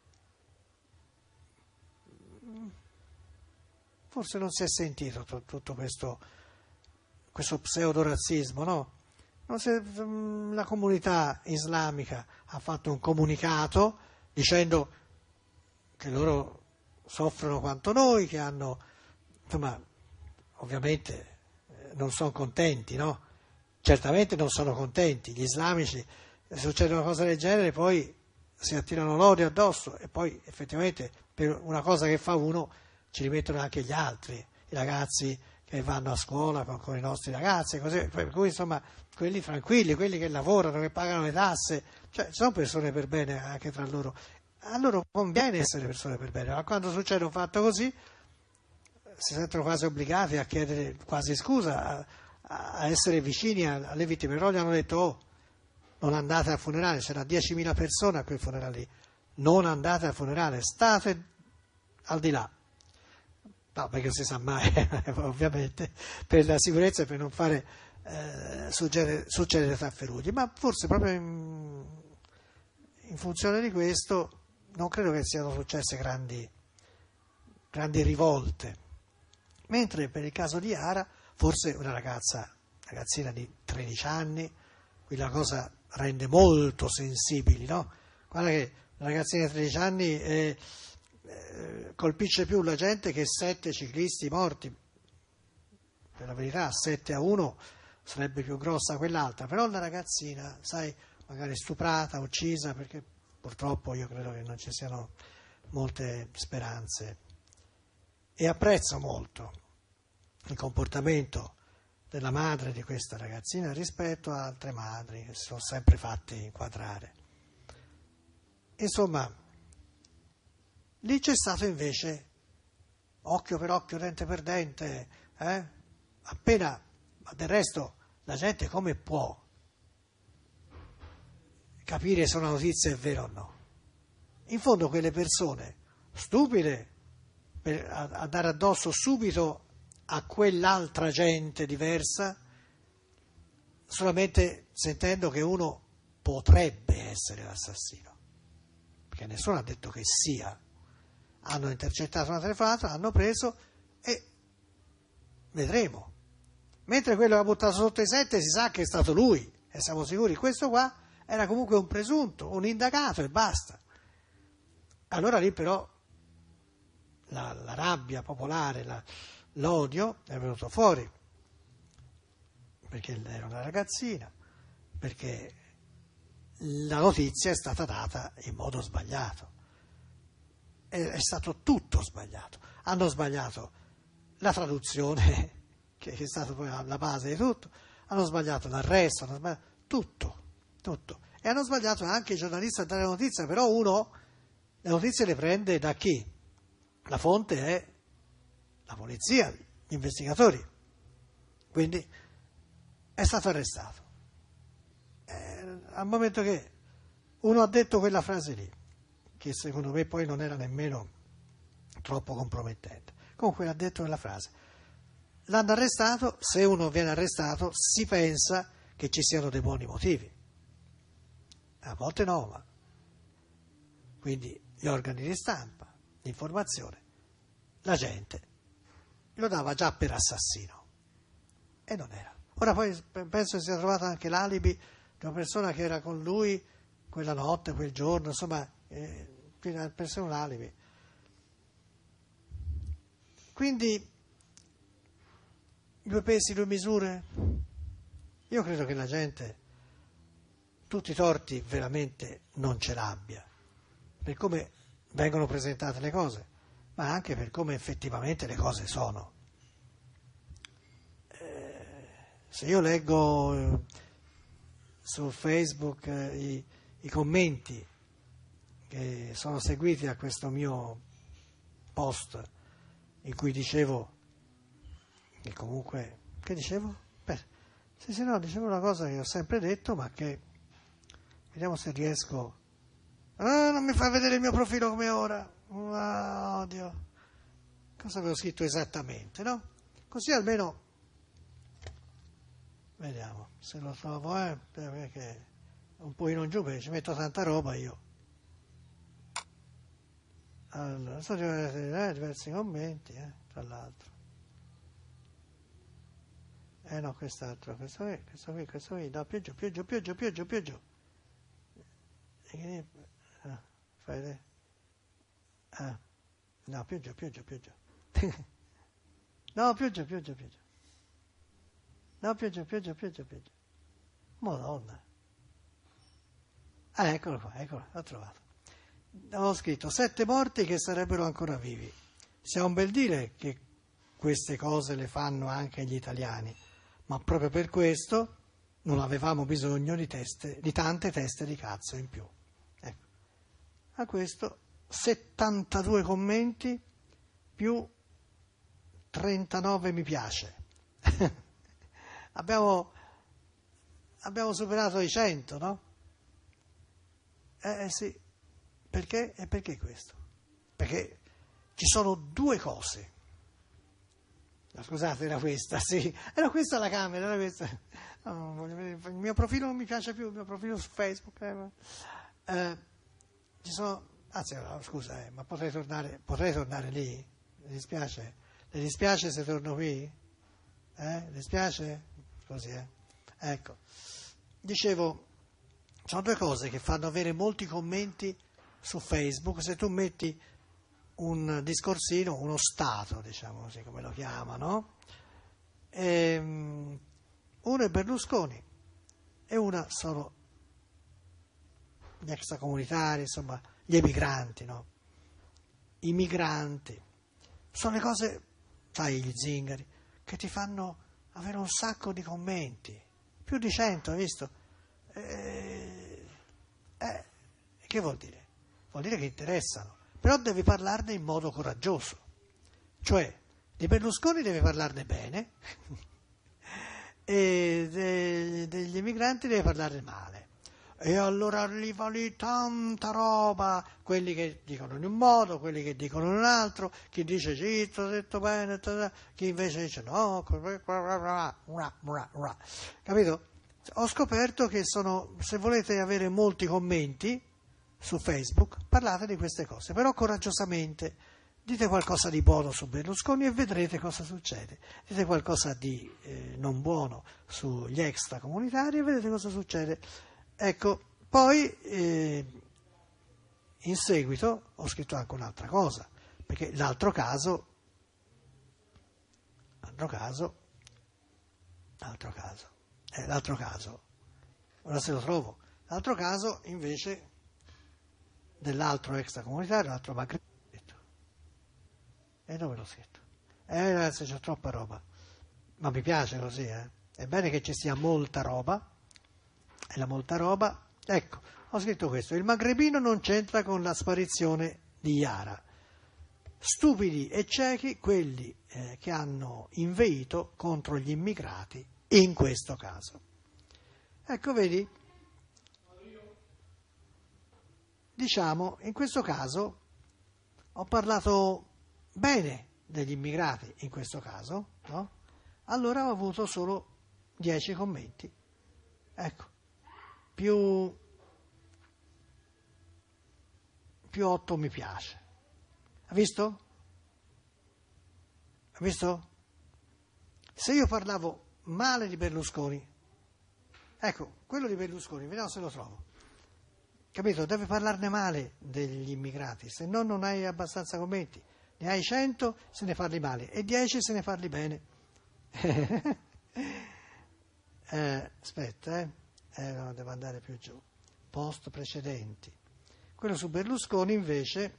forse non si è sentito t- tutto questo, questo pseudorazzismo, no? Non si è, la comunità islamica ha fatto un comunicato dicendo che loro soffrono quanto noi, che hanno, insomma, ovviamente eh, non sono contenti, no? Certamente non sono contenti, gli islamici, se succede una cosa del genere poi si attirano l'odio addosso e poi effettivamente per una cosa che fa uno ci rimettono anche gli altri, i ragazzi che vanno a scuola con, con i nostri ragazzi, così, per cui insomma quelli tranquilli, quelli che lavorano, che pagano le tasse, cioè ci sono persone per bene anche tra loro, a loro conviene essere persone per bene, ma quando succede un fatto così si sentono quasi obbligati a chiedere quasi scusa, a, a essere vicini alle vittime. Però gli hanno detto: oh, non andate al funerale, c'erano diecimila persone a quel funerale lì, non andate al funerale, state al di là. No, perché non si sa mai, ovviamente, per la sicurezza e per non fare eh, succedere, succedere tafferugli, ma forse proprio in, in funzione di questo non credo che siano successe grandi, grandi rivolte. Mentre per il caso di Yara, forse una ragazza, ragazzina di tredici anni, qui la cosa rende molto sensibili, no? Guarda che una ragazzina di tredici anni eh, eh, colpisce più la gente che sette ciclisti morti. Per la verità, sette a uno sarebbe più grossa quell'altra, però la ragazzina, sai, magari stuprata, uccisa, perché purtroppo io credo che non ci siano molte speranze. E apprezzo molto il comportamento della madre di questa ragazzina rispetto a altre madri che si sono sempre fatte inquadrare. Insomma, lì c'è stato invece occhio per occhio, dente per dente, eh? Appena, ma del resto la gente come può capire se una notizia è vera o no? In fondo quelle persone stupide per andare addosso subito a quell'altra gente diversa, solamente sentendo che uno potrebbe essere l'assassino, perché nessuno ha detto che sia. Hanno intercettato una telefonata, l'hanno preso e vedremo. Mentre quello che ha buttato sotto i sette si sa che è stato lui, e siamo sicuri. Questo qua era comunque un presunto, un indagato e basta. Allora lì però la, la rabbia popolare, la, l'odio è venuto fuori, perché era una ragazzina, perché la notizia è stata data in modo sbagliato. È, è stato tutto sbagliato. Hanno sbagliato la traduzione, che è stata poi la base di tutto, hanno sbagliato l'arresto, hanno sbagliato tutto, tutto. E hanno sbagliato anche i giornalisti a dare la notizia, però uno le notizie le prende da chi? La fonte è la polizia, gli investigatori. Quindi è stato arrestato. Eh, al momento che uno ha detto quella frase lì, che secondo me poi non era nemmeno troppo compromettente, comunque ha detto quella frase, l'hanno arrestato. Se uno viene arrestato si pensa che ci siano dei buoni motivi, a volte no, ma quindi gli organi di stampa, di informazione, la gente lo dava già per assassino e non era. Ora poi penso sia trovato anche l'alibi di una persona che era con lui quella notte, quel giorno, insomma, eh, per essere un alibi. Quindi due pesi, due misure. Io credo che la gente tutti i torti veramente non ce l'abbia, per come vengono presentate le cose, ma anche per come effettivamente le cose sono. Eh, se io leggo eh, su Facebook eh, i, i commenti che sono seguiti a questo mio post in cui dicevo che comunque, che dicevo? Beh, sì, sì, no, dicevo una cosa che ho sempre detto, ma che vediamo se riesco. Ah, non mi fa vedere il mio profilo come ora. Ah, oddio. Cosa avevo scritto esattamente, no? Così almeno vediamo se lo trovo, eh, perché un pochino giù, perché ci metto tanta roba io. Allora, sono diversi, eh, diversi commenti, eh, tra l'altro. Eh no, quest'altro, questo qui, questo qui, questo qui, no, più giù, più giù, più giù, più giù, più giù. Eh, fai vedere. Ah, no, più giù, più giù, più giù. No, più giù, più giù, più giù. No, più giù, più giù, più giù, più giù. Madonna. Ah, eccolo qua, eccolo, l'ho trovato. Ho scritto sette morti che sarebbero ancora vivi. Si ha un bel dire che queste cose le fanno anche gli italiani, ma proprio per questo non avevamo bisogno di, teste, di tante teste di cazzo in più. Ecco. A questo settantadue commenti più trentanove mi piace. abbiamo, abbiamo superato i cento, no? Eh, eh sì, perché? E perché questo? Perché ci sono due cose. No, scusate, era questa, sì, era questa la camera, era questa. No, voglio vedere, il mio profilo non mi piace più, il mio profilo su Facebook. Eh, eh, ci sono, anzi, no, scusa, eh, ma potrei tornare, potrei tornare lì? Le dispiace? Le dispiace se torno qui? Eh? Le dispiace? Così, eh? Ecco, dicevo, sono due cose che fanno avere molti commenti su Facebook. Se tu metti un discorsino, uno stato, diciamo così come lo chiamano, e, um, uno è Berlusconi e una sono gli extracomunitari, insomma gli emigranti, no? I migranti. Sono le cose, sai, gli zingari, che ti fanno avere un sacco di commenti, più di cento, hai visto? Eh, eh, che vuol dire? Vuol dire che interessano, però devi parlarne in modo coraggioso, cioè di Berlusconi devi parlarne bene e de, degli emigranti devi parlarne male. E allora arriva lì tanta roba, quelli che dicono in un modo, quelli che dicono in un altro, chi dice sì, ti ho detto bene, chi invece dice no, capito? Ho scoperto che sono, se volete avere molti commenti su Facebook, parlate di queste cose, però coraggiosamente dite qualcosa di buono su Berlusconi e vedrete cosa succede, dite qualcosa di eh, non buono sugli extracomunitari e vedete cosa succede. Ecco, poi eh, in seguito ho scritto anche un'altra cosa, perché l'altro caso, l'altro caso, l'altro caso, eh, l'altro caso, ora se lo trovo, l'altro caso invece dell'altro extracomunitario, l'altro magrebino, e dove l'ho scritto? Eh ragazzi, c'è troppa roba, ma mi piace così, eh? È bene che ci sia molta roba. E la molta roba, ecco, ho scritto questo: il magrebino non c'entra con la sparizione di Iara, stupidi e ciechi quelli eh, che hanno inveito contro gli immigrati in questo caso. Ecco, vedi, diciamo, in questo caso ho parlato bene degli immigrati, in questo caso, no? Allora ho avuto solo dieci commenti, ecco. Più, più otto mi piace. Ha visto? Ha visto? Se io parlavo male di Berlusconi, ecco, quello di Berlusconi, vediamo se lo trovo. Capito? Deve parlarne male degli immigrati, se no non hai abbastanza commenti. Ne hai cento se ne parli male e dieci se ne parli bene. eh, aspetta, eh. Eh, no, devo andare più giù. Post precedenti. Quello su Berlusconi invece,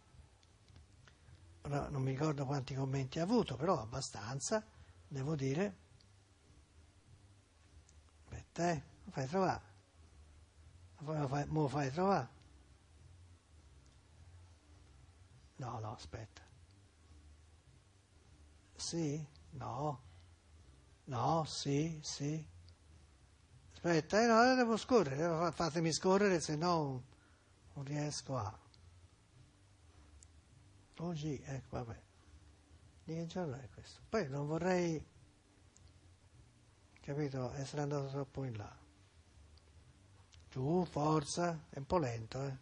non mi ricordo quanti commenti ha avuto, però abbastanza, devo dire. Aspetta, eh, lo fai trovare. Lo fai, lo fai trovare. No, no, aspetta. Sì? No? No? Sì? Sì? Aspetta, eh, no, devo scorrere, fatemi scorrere, se no non riesco a... Oggi, ecco, vabbè. Di che giorno è questo? Poi non vorrei, capito, essere andato troppo in là. Giù, forza, è un po' lento, eh.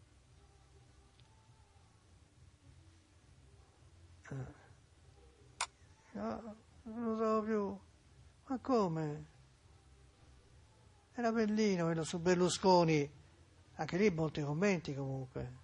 No, non lo so più. Ma come? Era bellino quello su Berlusconi, anche lì molti commenti comunque.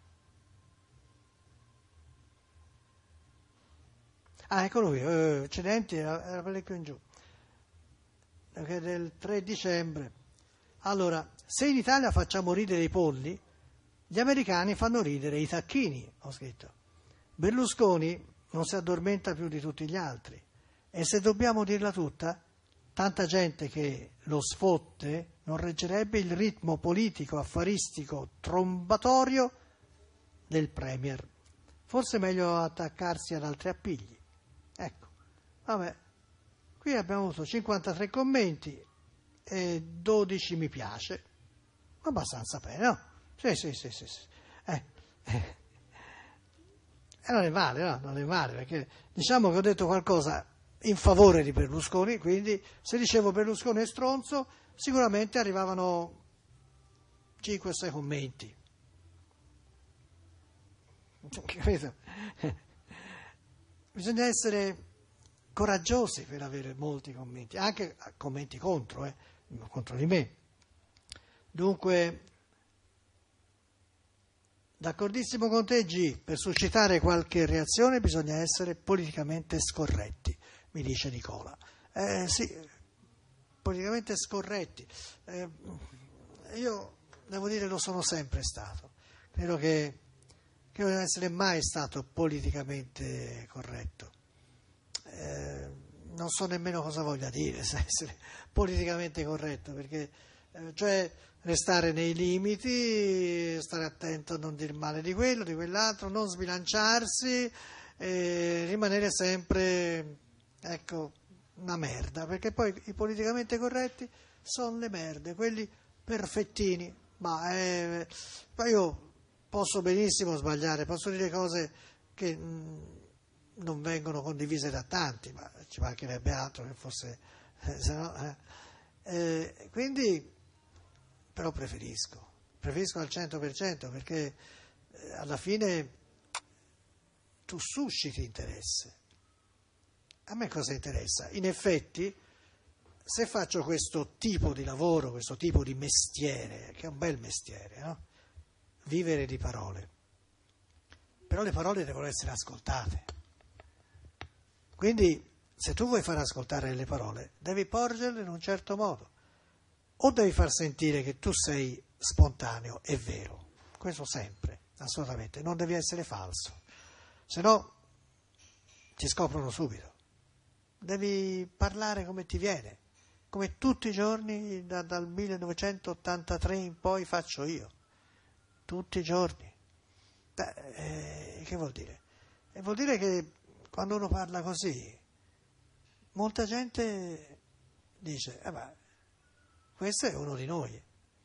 Ah, eccolo qui, eh, accidenti, era, era parecchio in giù. Che è del tre dicembre. Allora, se in Italia facciamo ridere i polli, gli americani fanno ridere i tacchini, ho scritto. Berlusconi non si addormenta più di tutti gli altri. E se dobbiamo dirla tutta, tanta gente che lo sfotte non reggerebbe il ritmo politico, affaristico, trombatorio del Premier. Forse è meglio attaccarsi ad altri appigli. Ecco, vabbè, qui abbiamo avuto cinquantatré commenti e dodici mi piace. Abbastanza bene, no? Sì, sì, sì, sì. sì. Eh, eh. E non è male, no? Non è male, perché diciamo che ho detto qualcosa in favore di Berlusconi, quindi se dicevo Berlusconi è stronzo, sicuramente arrivavano cinque sei commenti. Capito? Bisogna essere coraggiosi per avere molti commenti, anche commenti contro, eh, contro di me. Dunque, d'accordissimo con te G, per suscitare qualche reazione bisogna essere politicamente scorretti, mi dice Nicola. Eh, sì, politicamente scorretti. Eh, io devo dire lo sono sempre stato. Credo che, che non essere mai stato politicamente corretto. Eh, non so nemmeno cosa voglia dire se essere politicamente corretto, perché eh, cioè restare nei limiti, stare attento a non dire male di quello, di quell'altro, non sbilanciarsi, eh, rimanere sempre, ecco, una merda, perché poi i politicamente corretti sono le merde, quelli perfettini, ma eh, poi io posso benissimo sbagliare, posso dire cose che mh, non vengono condivise da tanti, ma ci mancherebbe altro che fosse, eh, se no, eh. Eh, quindi però preferisco, preferisco al cento per cento perché eh, alla fine tu susciti interesse. A me cosa interessa? In effetti, se faccio questo tipo di lavoro, questo tipo di mestiere, che è un bel mestiere, no? Vivere di parole, però le parole devono essere ascoltate. Quindi, se tu vuoi far ascoltare le parole, devi porgerle in un certo modo. O devi far sentire che tu sei spontaneo e vero, questo sempre, assolutamente, non devi essere falso, se no ti scoprono subito. Devi parlare come ti viene, come tutti i giorni da, dal millenovecentottantatré in poi faccio io, tutti i giorni. Beh, eh, che vuol dire? E vuol dire che quando uno parla così, molta gente dice, eh beh, questo è uno di noi.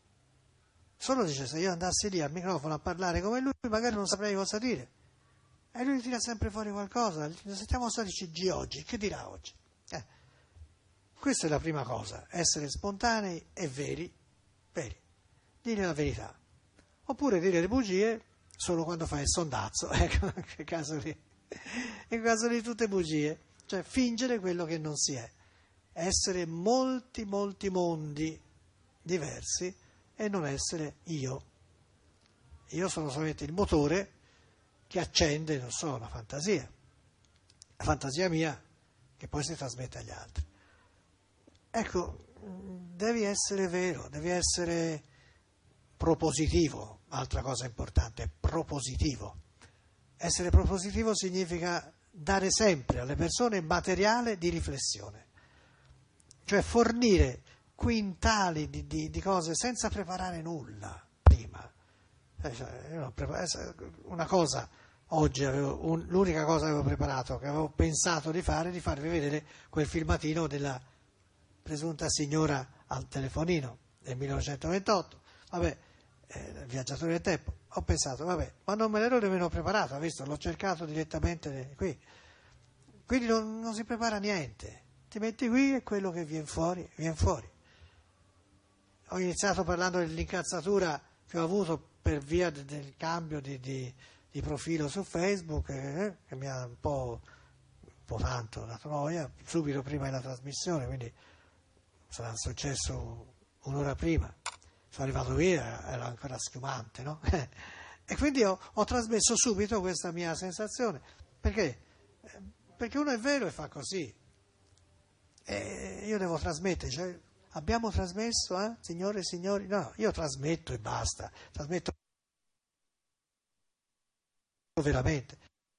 Solo dice, se io andassi lì al microfono a parlare come lui, magari non saprei cosa dire. E lui tira sempre fuori qualcosa. Sentiamo cosa dice G oggi, che dirà oggi? Eh. Questa è la prima cosa, essere spontanei e veri, veri, dire la verità. Oppure dire le bugie solo quando fai il sondazzo, ecco, in quel caso lì. In quel caso lì tutte bugie, cioè fingere quello che non si è. Essere molti, molti mondi diversi e non essere io. Io sono solamente il motore che accende, non so, la fantasia. La fantasia mia che poi si trasmette agli altri. Ecco, devi essere vero, devi essere propositivo, altra cosa importante, propositivo. Essere propositivo significa dare sempre alle persone materiale di riflessione, cioè fornire quintali di, di, di cose senza preparare nulla prima. Una cosa oggi avevo un, l'unica cosa che avevo preparato, che avevo pensato di fare, di farvi vedere quel filmatino della presunta signora al telefonino del millenovecentoventotto, vabbè, eh, Viaggiatore del tempo. Ho pensato, vabbè, ma non me l'ero nemmeno preparato, visto, l'ho cercato direttamente qui. Quindi non, non si prepara niente, ti metti qui e quello che viene fuori, viene fuori. Ho iniziato parlando dell'incazzatura che ho avuto per via de, del cambio di, di, di profilo su Facebook, eh, che mi ha un po', un po' tanto dato noia, subito prima della trasmissione, quindi sarà successo un'ora prima. Sono arrivato via, era ancora schiumante, no? E quindi ho, ho trasmesso subito questa mia sensazione. Perché? Perché uno è vero e fa così. E io devo trasmettere, cioè, abbiamo trasmesso, eh? Signore e signori? No, io trasmetto e basta. Trasmetto veramente.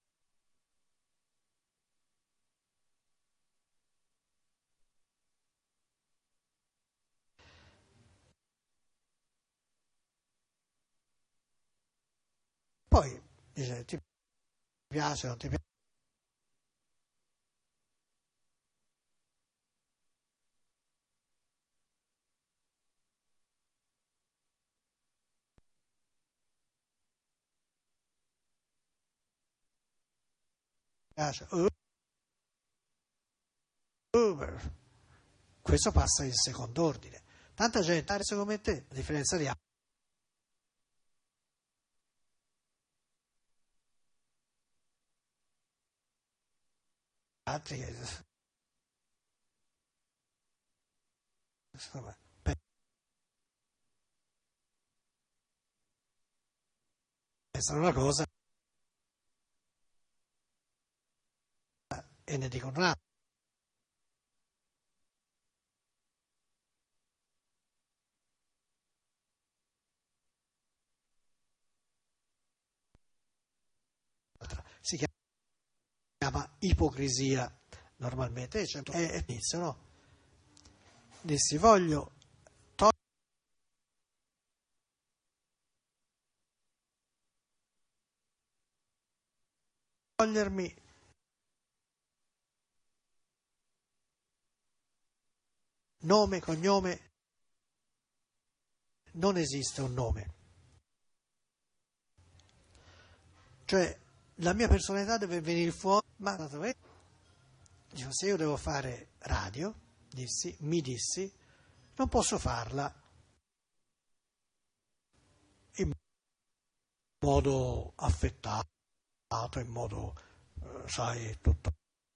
Poi dice, ti piace o non ti piace? Uber. Questo passa in secondo ordine. Tanta gente, adesso come te, a differenza di altri che insomma, pensano una cosa e ne dicono un'altra. Si chiama ipocrisia normalmente, cioè, è inizio, no? Dissi, voglio togliermi nome, cognome, non esiste un nome. Cioè, la mia personalità deve venire fuori, ma dico, se io devo fare radio, dissi, mi dissi, non posso farla in modo affettato, in modo, eh, sai, tutto.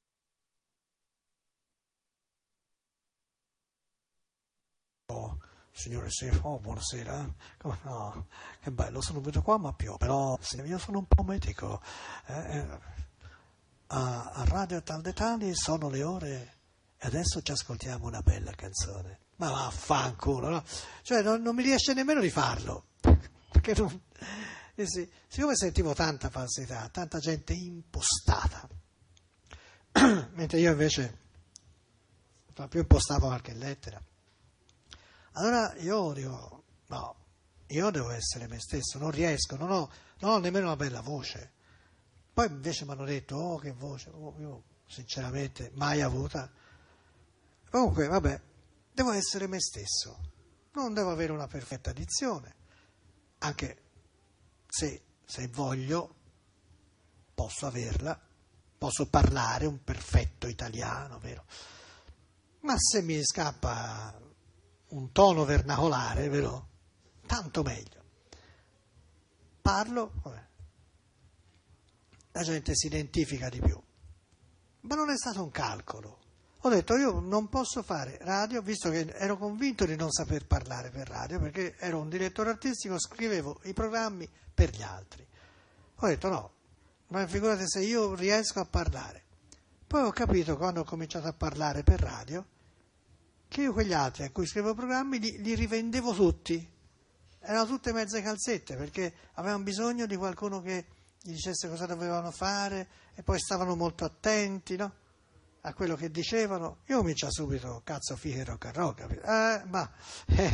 Signore, sì, oh, buonasera. Come no? Che bello, sono venuto qua, ma più. Però sì, io sono un po' metico. Eh, eh, a, a Radio Tal dei Tali sono le ore e adesso ci ascoltiamo una bella canzone. Ma vaffanculo, no? Cioè, non, non mi riesce nemmeno di farlo. Perché non... Eh sì, siccome sentivo tanta falsità, tanta gente impostata, mentre io invece proprio impostavo qualche lettera. Allora io dico, no, io devo essere me stesso, non riesco, non ho, non ho nemmeno una bella voce. Poi invece mi hanno detto, oh che voce, oh, io sinceramente mai avuta. Comunque, vabbè, devo essere me stesso, non devo avere una perfetta dizione, anche se, se voglio posso averla, posso parlare un perfetto italiano, vero? Ma se mi scappa un tono vernacolare, vero? Tanto meglio. Parlo, vabbè, la gente si identifica di più. Ma non è stato un calcolo. Ho detto, io non posso fare radio, visto che ero convinto di non saper parlare per radio, perché ero un direttore artistico, scrivevo i programmi per gli altri. Ho detto, no, ma figurate se io riesco a parlare. Poi ho capito, quando ho cominciato a parlare per radio, che io quegli altri a cui scrivevo programmi li, li rivendevo tutti. Erano tutte mezze calzette, perché avevano bisogno di qualcuno che gli dicesse cosa dovevano fare e poi stavano molto attenti, no? A quello che dicevano. Io cominciavo subito, cazzo, fiche, rock and roll, capito? Eh, ma...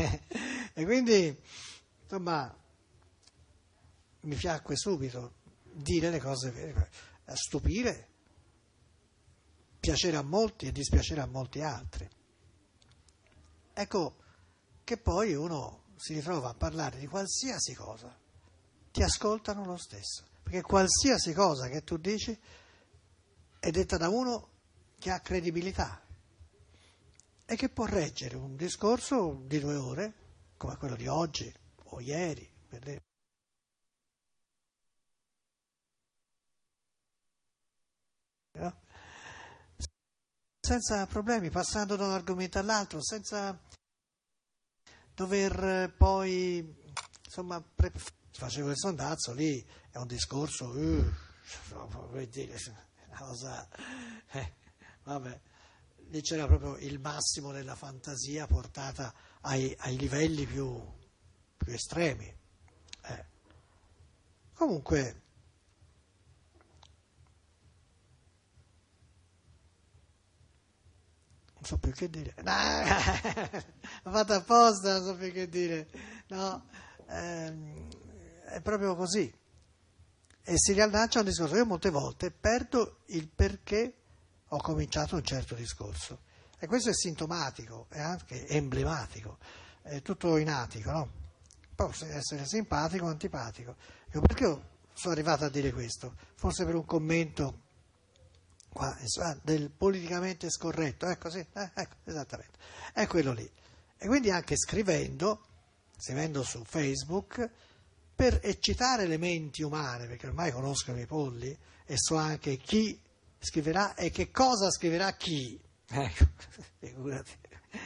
e quindi, insomma, mi piacque subito. dire le cose vere, stupire, piacere a molti e dispiacere a molti altri. Ecco che poi uno si ritrova a parlare di qualsiasi cosa, ti ascoltano lo stesso, perché qualsiasi cosa che tu dici è detta da uno che ha credibilità e che può reggere un discorso di due ore, come quello di oggi o ieri, per dire. No? Senza problemi, passando da un argomento all'altro, senza dover poi, insomma, pre- facevo il sondazzo, lì è un discorso, uh, vuol dire, una cosa, eh, vabbè, lì c'era proprio il massimo della fantasia portata ai, ai livelli più, più estremi. Eh. Comunque, non so più che dire, no, l'ho fatto apposta, non so più che dire, no, ehm, è proprio così. E si riallaccia a un discorso. Io molte volte perdo il perché ho cominciato un certo discorso. E questo è sintomatico, è anche emblematico, è tutto in attico, no? Può essere simpatico o antipatico. Io perché sono arrivato a dire questo? Forse per un commento qua, del politicamente scorretto, ecco sì, eh, ecco, esattamente, è quello lì. E quindi anche scrivendo, scrivendo su Facebook, per eccitare le menti umane, perché ormai conosco i miei polli e so anche chi scriverà e che cosa scriverà chi. Ecco, figurati.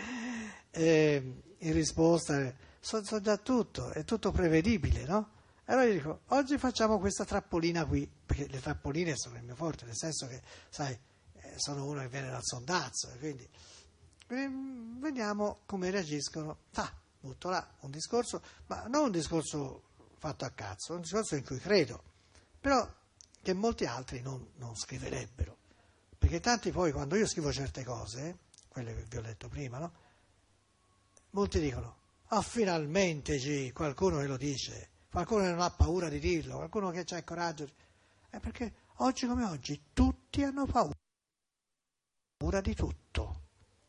E in risposta, so, so già tutto, è tutto prevedibile, no? E allora io dico, oggi facciamo questa trappolina qui, perché le trappoline sono il mio forte, nel senso che, sai, sono uno che viene dal sondazzo, e quindi vediamo come reagiscono. Ah, butto là un discorso, ma non un discorso fatto a cazzo, un discorso in cui credo, però che molti altri non, non scriverebbero, perché tanti poi quando io scrivo certe cose, quelle che vi ho detto prima, no? Molti dicono, ah finalmente G, qualcuno che lo dice, qualcuno che non ha paura di dirlo, qualcuno che ha il coraggio, è perché oggi come oggi tutti hanno paura di tutto,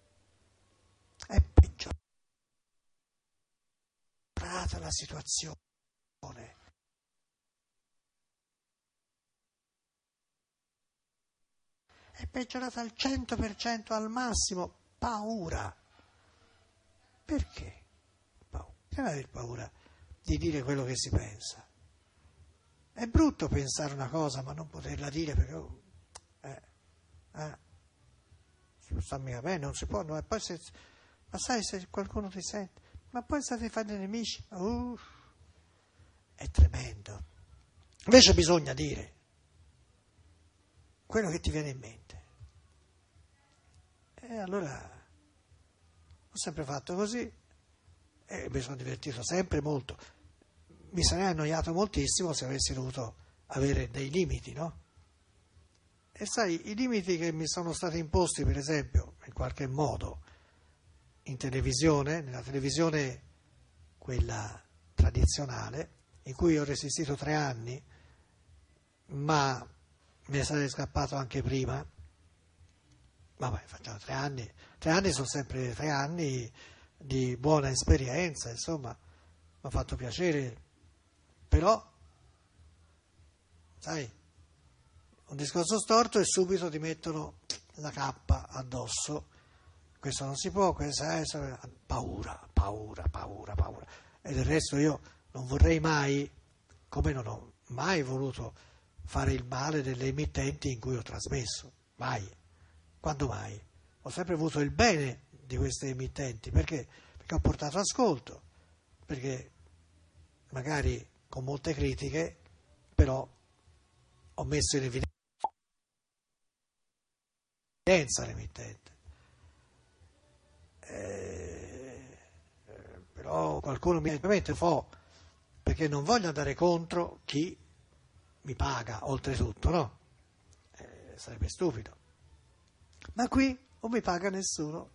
è peggiorata la situazione. È peggiorata al cento per cento al massimo, paura. Perché? Paura. Che avere paura di dire quello che si pensa? È brutto pensare una cosa ma non poterla dire perché oh, eh, eh, non sta mica bene, non si può, no, e poi se, ma sai se qualcuno ti sente, ma poi state fare nemici, uh, è tremendo. Invece bisogna dire quello che ti viene in mente. E allora ho sempre fatto così e mi sono divertito sempre molto. Mi sarei annoiato moltissimo se avessi dovuto avere dei limiti, no? E sai, i limiti che mi sono stati imposti, per esempio, in qualche modo, in televisione, nella televisione quella tradizionale, in cui ho resistito tre anni, ma mi è stato scappato anche prima. Vabbè, facciamo tre anni, tre anni sono sempre tre anni di buona esperienza, insomma, mi ha fatto piacere, però, sai, un discorso storto e subito ti mettono la cappa addosso, questo non si può, questa è paura, paura, paura, paura, e del resto io non vorrei mai, come non ho mai voluto fare il male delle emittenti in cui ho trasmesso, mai. Quando mai? Ho sempre avuto il bene di queste emittenti, perché? Perché ho portato ascolto, perché magari con molte critiche, però ho messo in evidenza l'emittente. Eh, però qualcuno mi mette un po', perché non voglio andare contro chi mi paga, oltretutto, no? Eh, sarebbe stupido. Ma qui non mi paga nessuno.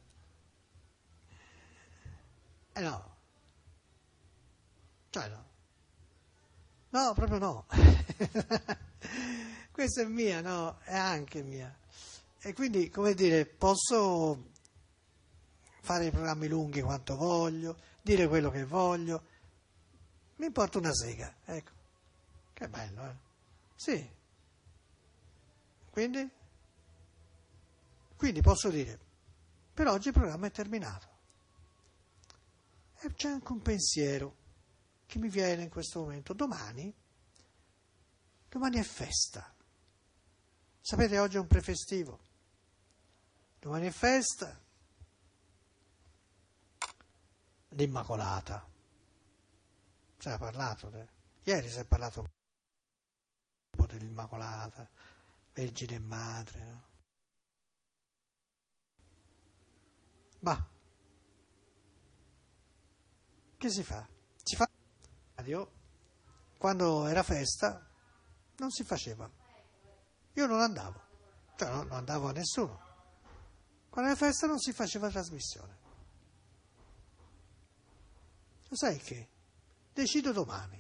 Eh no. Cioè no. No, proprio no. Questa è mia, no, è anche mia. E quindi, come dire, posso fare i programmi lunghi quanto voglio, dire quello che voglio, mi importa una sega, ecco. Che bello, eh? Sì. Quindi? Quindi posso dire, per oggi il programma è terminato. E c'è anche un pensiero che mi viene in questo momento. Domani, domani è festa. Sapete, oggi è un prefestivo. Domani è festa l'Immacolata. Si è parlato, de... ieri si è parlato un po' dell'Immacolata, Vergine e Madre, no? Ma che si fa? Si fa radio, quando era festa non si faceva. Io non andavo, cioè non andavo a nessuno. Quando era festa non si faceva trasmissione. Lo sai che? Decido domani.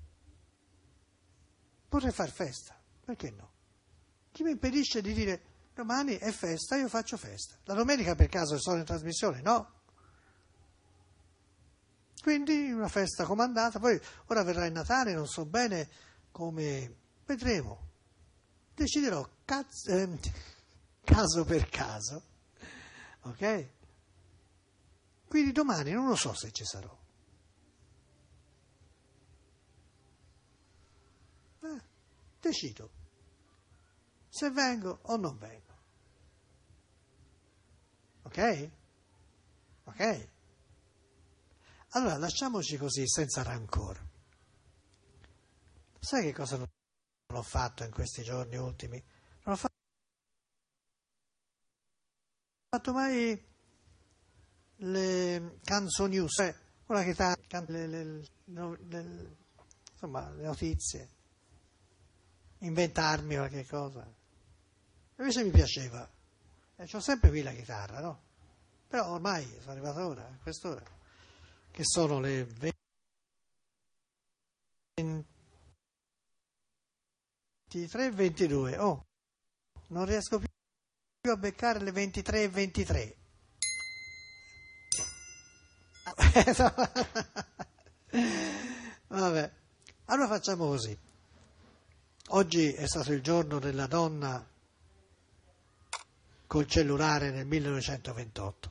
Potrei far festa, perché no? Chi mi impedisce di dire domani è festa, io faccio festa. La domenica per caso sono in trasmissione? No. Quindi una festa comandata, poi ora verrà il Natale, non so bene come, vedremo. Deciderò caz- eh, caso per caso, ok? Quindi domani non lo so se ci sarò. Eh, decido se vengo o non vengo. Ok? Ok? Allora lasciamoci così, senza rancore. Sai che cosa non ho fatto in questi giorni ultimi? Non ho fatto mai le canzoni news, eh, con la chitarra, le, le, le, le, insomma, le notizie, inventarmi qualche cosa. Invece mi piaceva, e c'ho sempre qui la chitarra, no? Però ormai sono arrivato ora, a quest'ora, che sono le ventitré e ventidue. Oh, non riesco più a beccare le ventitré e ventitré. Vabbè, allora facciamo così. Oggi è stato il giorno della donna col cellulare nel millenovecentoventotto.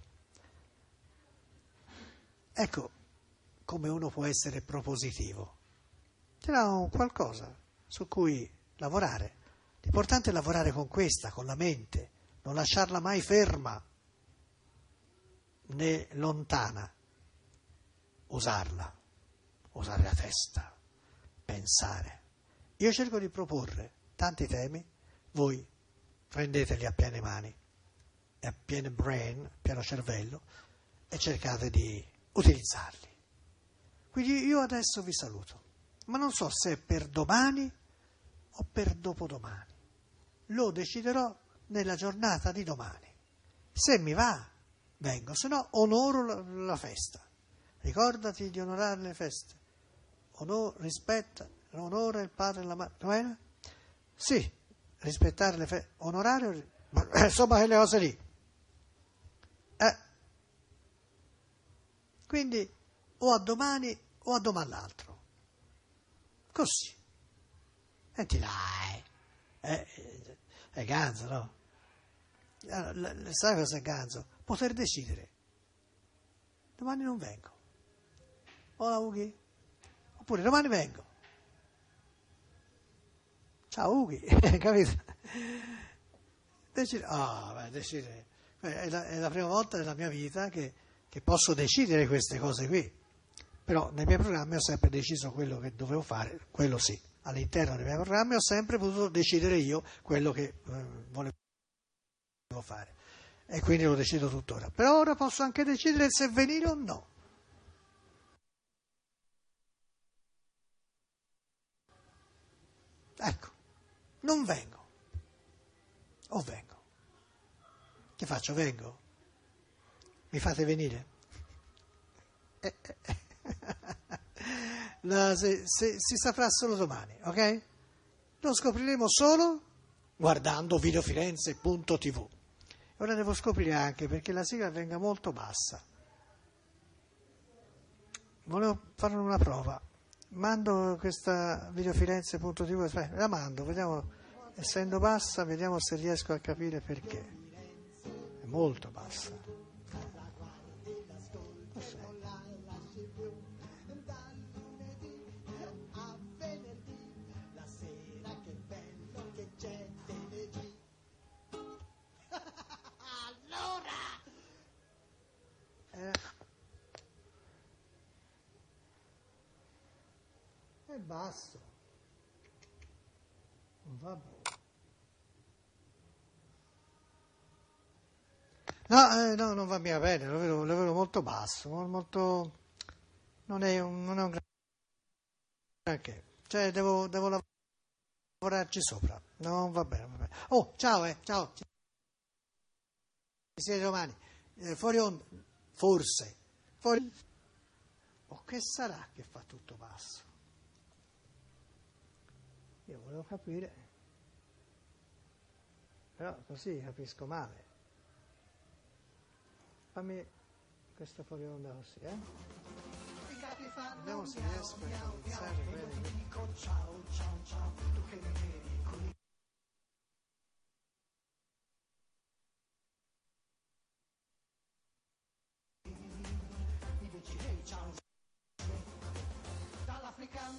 Ecco come uno può essere propositivo. C'era un qualcosa su cui lavorare. L'importante è lavorare con questa, con la mente, non lasciarla mai ferma né lontana. Usarla, usare la testa, pensare. Io cerco di proporre tanti temi, voi prendeteli a piene mani, a piene brain, pieno cervello, e cercate di utilizzarli. Quindi io adesso vi saluto, ma non so se è per domani o per dopodomani. Lo deciderò nella giornata di domani. Se mi va, vengo, se no onoro la, la festa. Ricordati di onorare le feste. Onor, rispetta, onora il padre e la madre. Com'era? Sì, rispettare le feste, onorare, ma insomma quelle cose lì. Eh. Quindi o a domani o a domani l'altro. Così. Senti dai, eh, è ganzo, no? Sai cosa è ganzo? Poter decidere. Domani non vengo. Hola Ughi. Oppure domani vengo. Ciao Ughi, capito? Decide. Ah, beh, decidere. È la, è la prima volta nella mia vita che, che posso decidere queste cose qui. Però nei miei programmi ho sempre deciso quello che dovevo fare, quello sì. All'interno dei miei programmi ho sempre potuto decidere io quello che eh, volevo fare. E quindi lo decido tuttora. Però ora posso anche decidere se venire o no. Ecco, non vengo. O vengo. Che faccio? Vengo? Mi fate venire? la, se, se, si saprà solo domani, ok? Lo scopriremo solo guardando videofirenze punto tv. Ora devo scoprire anche perché la sigla venga molto bassa. Volevo fare una prova. Mando questa videofirenze punto tv, aspetta, la mando, vediamo, essendo bassa, vediamo se riesco a capire perché. È molto bassa. È basso. Vabbè. No, eh, no, non va mica bene, lo vedo, lo vedo molto basso, molto, non è un, non è un granché. Cioè, devo, devo lavorarci sopra. Non va bene, va bene. Oh, ciao, eh, ciao. Ci siete domani. Eh, fuori onda, forse. Fuori. Oh, che sarà che fa tutto basso? Io volevo capire, però così capisco male. Fammi questo fuori onda così, eh? Vediamo se riesco a iniziare bene. Ciao, ciao, ciao, tu che mi vedi qui. Mi dici, hey, ciao, dall'Africa.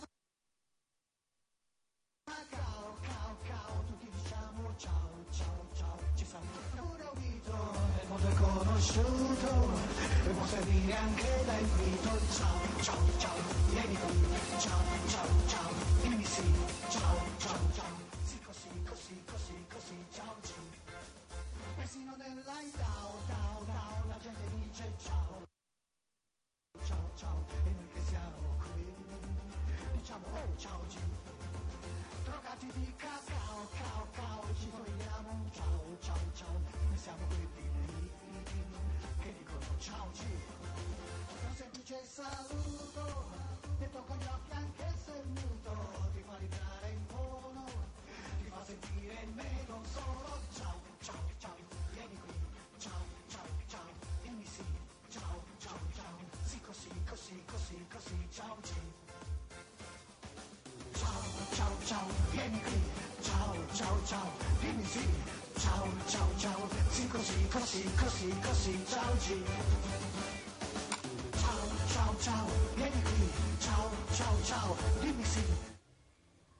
Ciao, ciao, ciao, tutti diciamo ciao, ciao, ciao, ci siamo pure udito, nel mondo è conosciuto, e può servire anche da invito, ciao, ciao, ciao, vieni qui, ciao, ciao, ciao, dimmi sì, ciao, ciao, ciao, sì così, così, così, così, ciao, sì, persino nell'aitao, tao, tao, la gente dice ciao, ciao, ciao, e noi che siamo qui, diciamo oh, ciao, ciao. Drogati di cacao, cao, cao, ci togliamo, ciao, ciao, ciao, noi siamo quelli lì, che dicono ciao, ci. Un semplice saluto, detto con gli occhi anche se muto, ti fa vibrare in tono, ti fa sentire me non solo, ciao, ciao, ciao, vieni qui, ciao, ciao, ciao, dimmi sì, ciao, ciao, ciao, sì così, così, così, così, ciao, ci. Ciao, ciao, vieni qui, ciao, ciao, ciao, dimmi sì, ciao, ciao, ciao, sì così, così, così, così, ciao, sì.